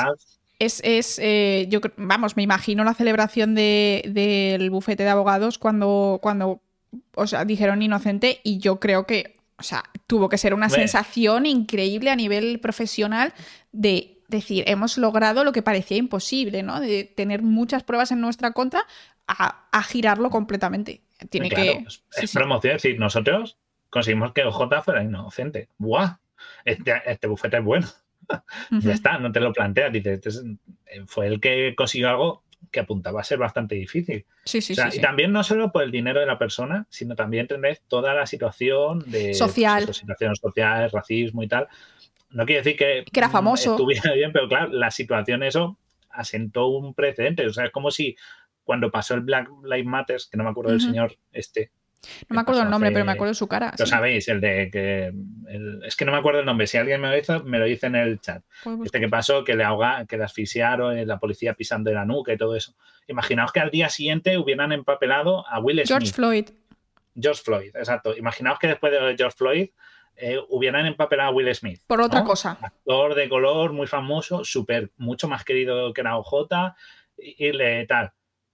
yo, vamos, me imagino la celebración del bufete de abogados cuando o sea, dijeron inocente, y yo creo que, o sea, tuvo que ser una sensación increíble a nivel profesional de decir, hemos logrado lo que parecía imposible, ¿no? De tener muchas pruebas en nuestra contra a girarlo completamente. Tiene que... Es promoción, es decir, nosotros conseguimos que OJ fuera inocente. ¡Buah! Este bufete es bueno. Ya está, no te lo planteas. Dices, fue el que consiguió algo que apuntaba a ser bastante difícil. Y también no solo por el dinero de la persona, sino también tener toda la situación de social. Pues, situaciones sociales, racismo y tal. No quiere decir que era famoso. Estuviera bien, pero claro, la situación eso asentó un precedente. O sea, es como si cuando pasó el Black Lives Matter, que no me acuerdo del señor no me acuerdo el nombre, pero me acuerdo de su cara. Lo sabéis, el de que... es que no me acuerdo el nombre. Si alguien me lo dice en el chat. Que pasó, que le asfixiaron, la policía pisando la nuca y todo eso. Imaginaos que al día siguiente hubieran empapelado a Will Smith. George Floyd, exacto. Imaginaos que después de George Floyd hubieran empapelado a Will Smith. Por otra cosa. Actor de color, muy famoso, mucho más querido que la OJ y tal.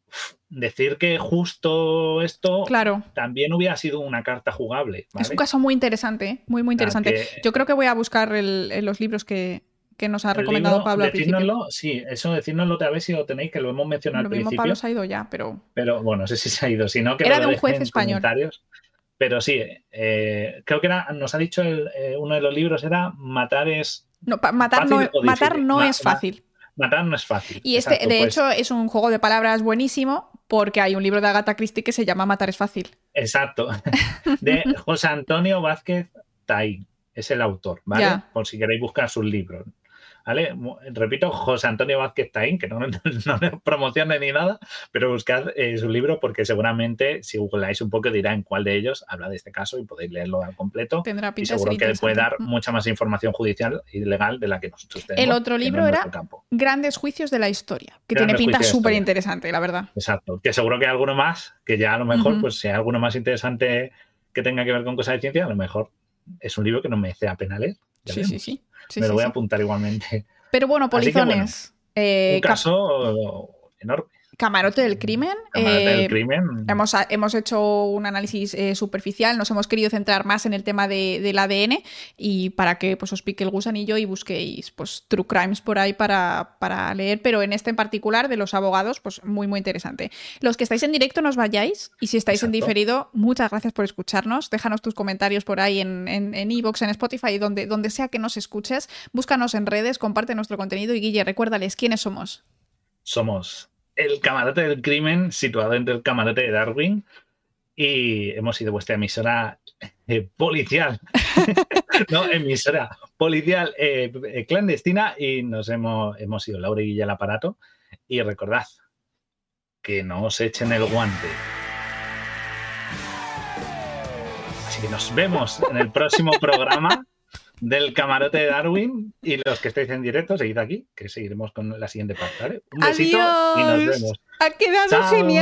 Decir que justo esto también hubiera sido una carta jugable, ¿vale? Es un caso muy interesante, muy interesante. Yo creo que voy a buscar los libros que nos ha recomendado Pablo al principio. Sí, eso decírnoslo otra vez si lo tenéis, que lo hemos mencionado al principio. Lo mismo Pablo se ha ido ya, pero bueno, no sé si se ha ido. Si no, que era de un juez español. Pero sí, creo que nos ha dicho uno de los libros era Matar es... No, matar no es fácil. Matar no es fácil. Y hecho, es un juego de palabras buenísimo porque hay un libro de Agatha Christie que se llama Matar es fácil. Exacto. De José Antonio Vázquez Taín. Es el autor, ¿vale? Por si queréis buscar sus libros. ¿Vale? Repito, José Antonio Vázquez Taín, que no promocione ni nada, pero buscad su libro porque seguramente si googleáis un poco dirá en cuál de ellos habla de este caso y podéis leerlo al completo. Tendrá pinta y seguro que puede dar mucha más información judicial y legal de la que nosotros tenemos. El otro libro era Grandes Juicios de la Historia, que tiene pinta súper interesante, la verdad. Exacto. Que seguro que hay alguno más, que ya a lo mejor, pues si hay alguno más interesante que tenga que ver con cosas de ciencia, a lo mejor es un libro que no me hace la pena leer. Sí. Me lo voy a apuntar igualmente. Pero bueno, polizones. Un caso enorme. Camarote del crimen. Hemos hecho un análisis superficial, nos hemos querido centrar más en el tema del ADN y para que pues, os pique el gusanillo y busquéis pues, true crimes por ahí para leer, pero en este en particular de los abogados, pues muy interesante. Los que estáis en directo no os vayáis y si estáis en diferido, muchas gracias por escucharnos. Déjanos tus comentarios por ahí en iVoox, en Spotify, donde sea que nos escuches. Búscanos en redes, comparte nuestro contenido y Guille, recuérdales quiénes somos. Somos el Camarote del Crimen, situado entre el Camarote de Darwin, y hemos sido vuestra emisora policial, no, emisora policial clandestina, y hemos sido Laura y Guille al aparato, y recordad que no os echen el guante. Así que nos vemos en el próximo programa del Camarote de Darwin, y los que estáis en directo, seguid aquí, que seguiremos con la siguiente parte, ¿vale? Un besito. ¡Adiós! Y nos vemos. Ha quedado ¡Chao! genial.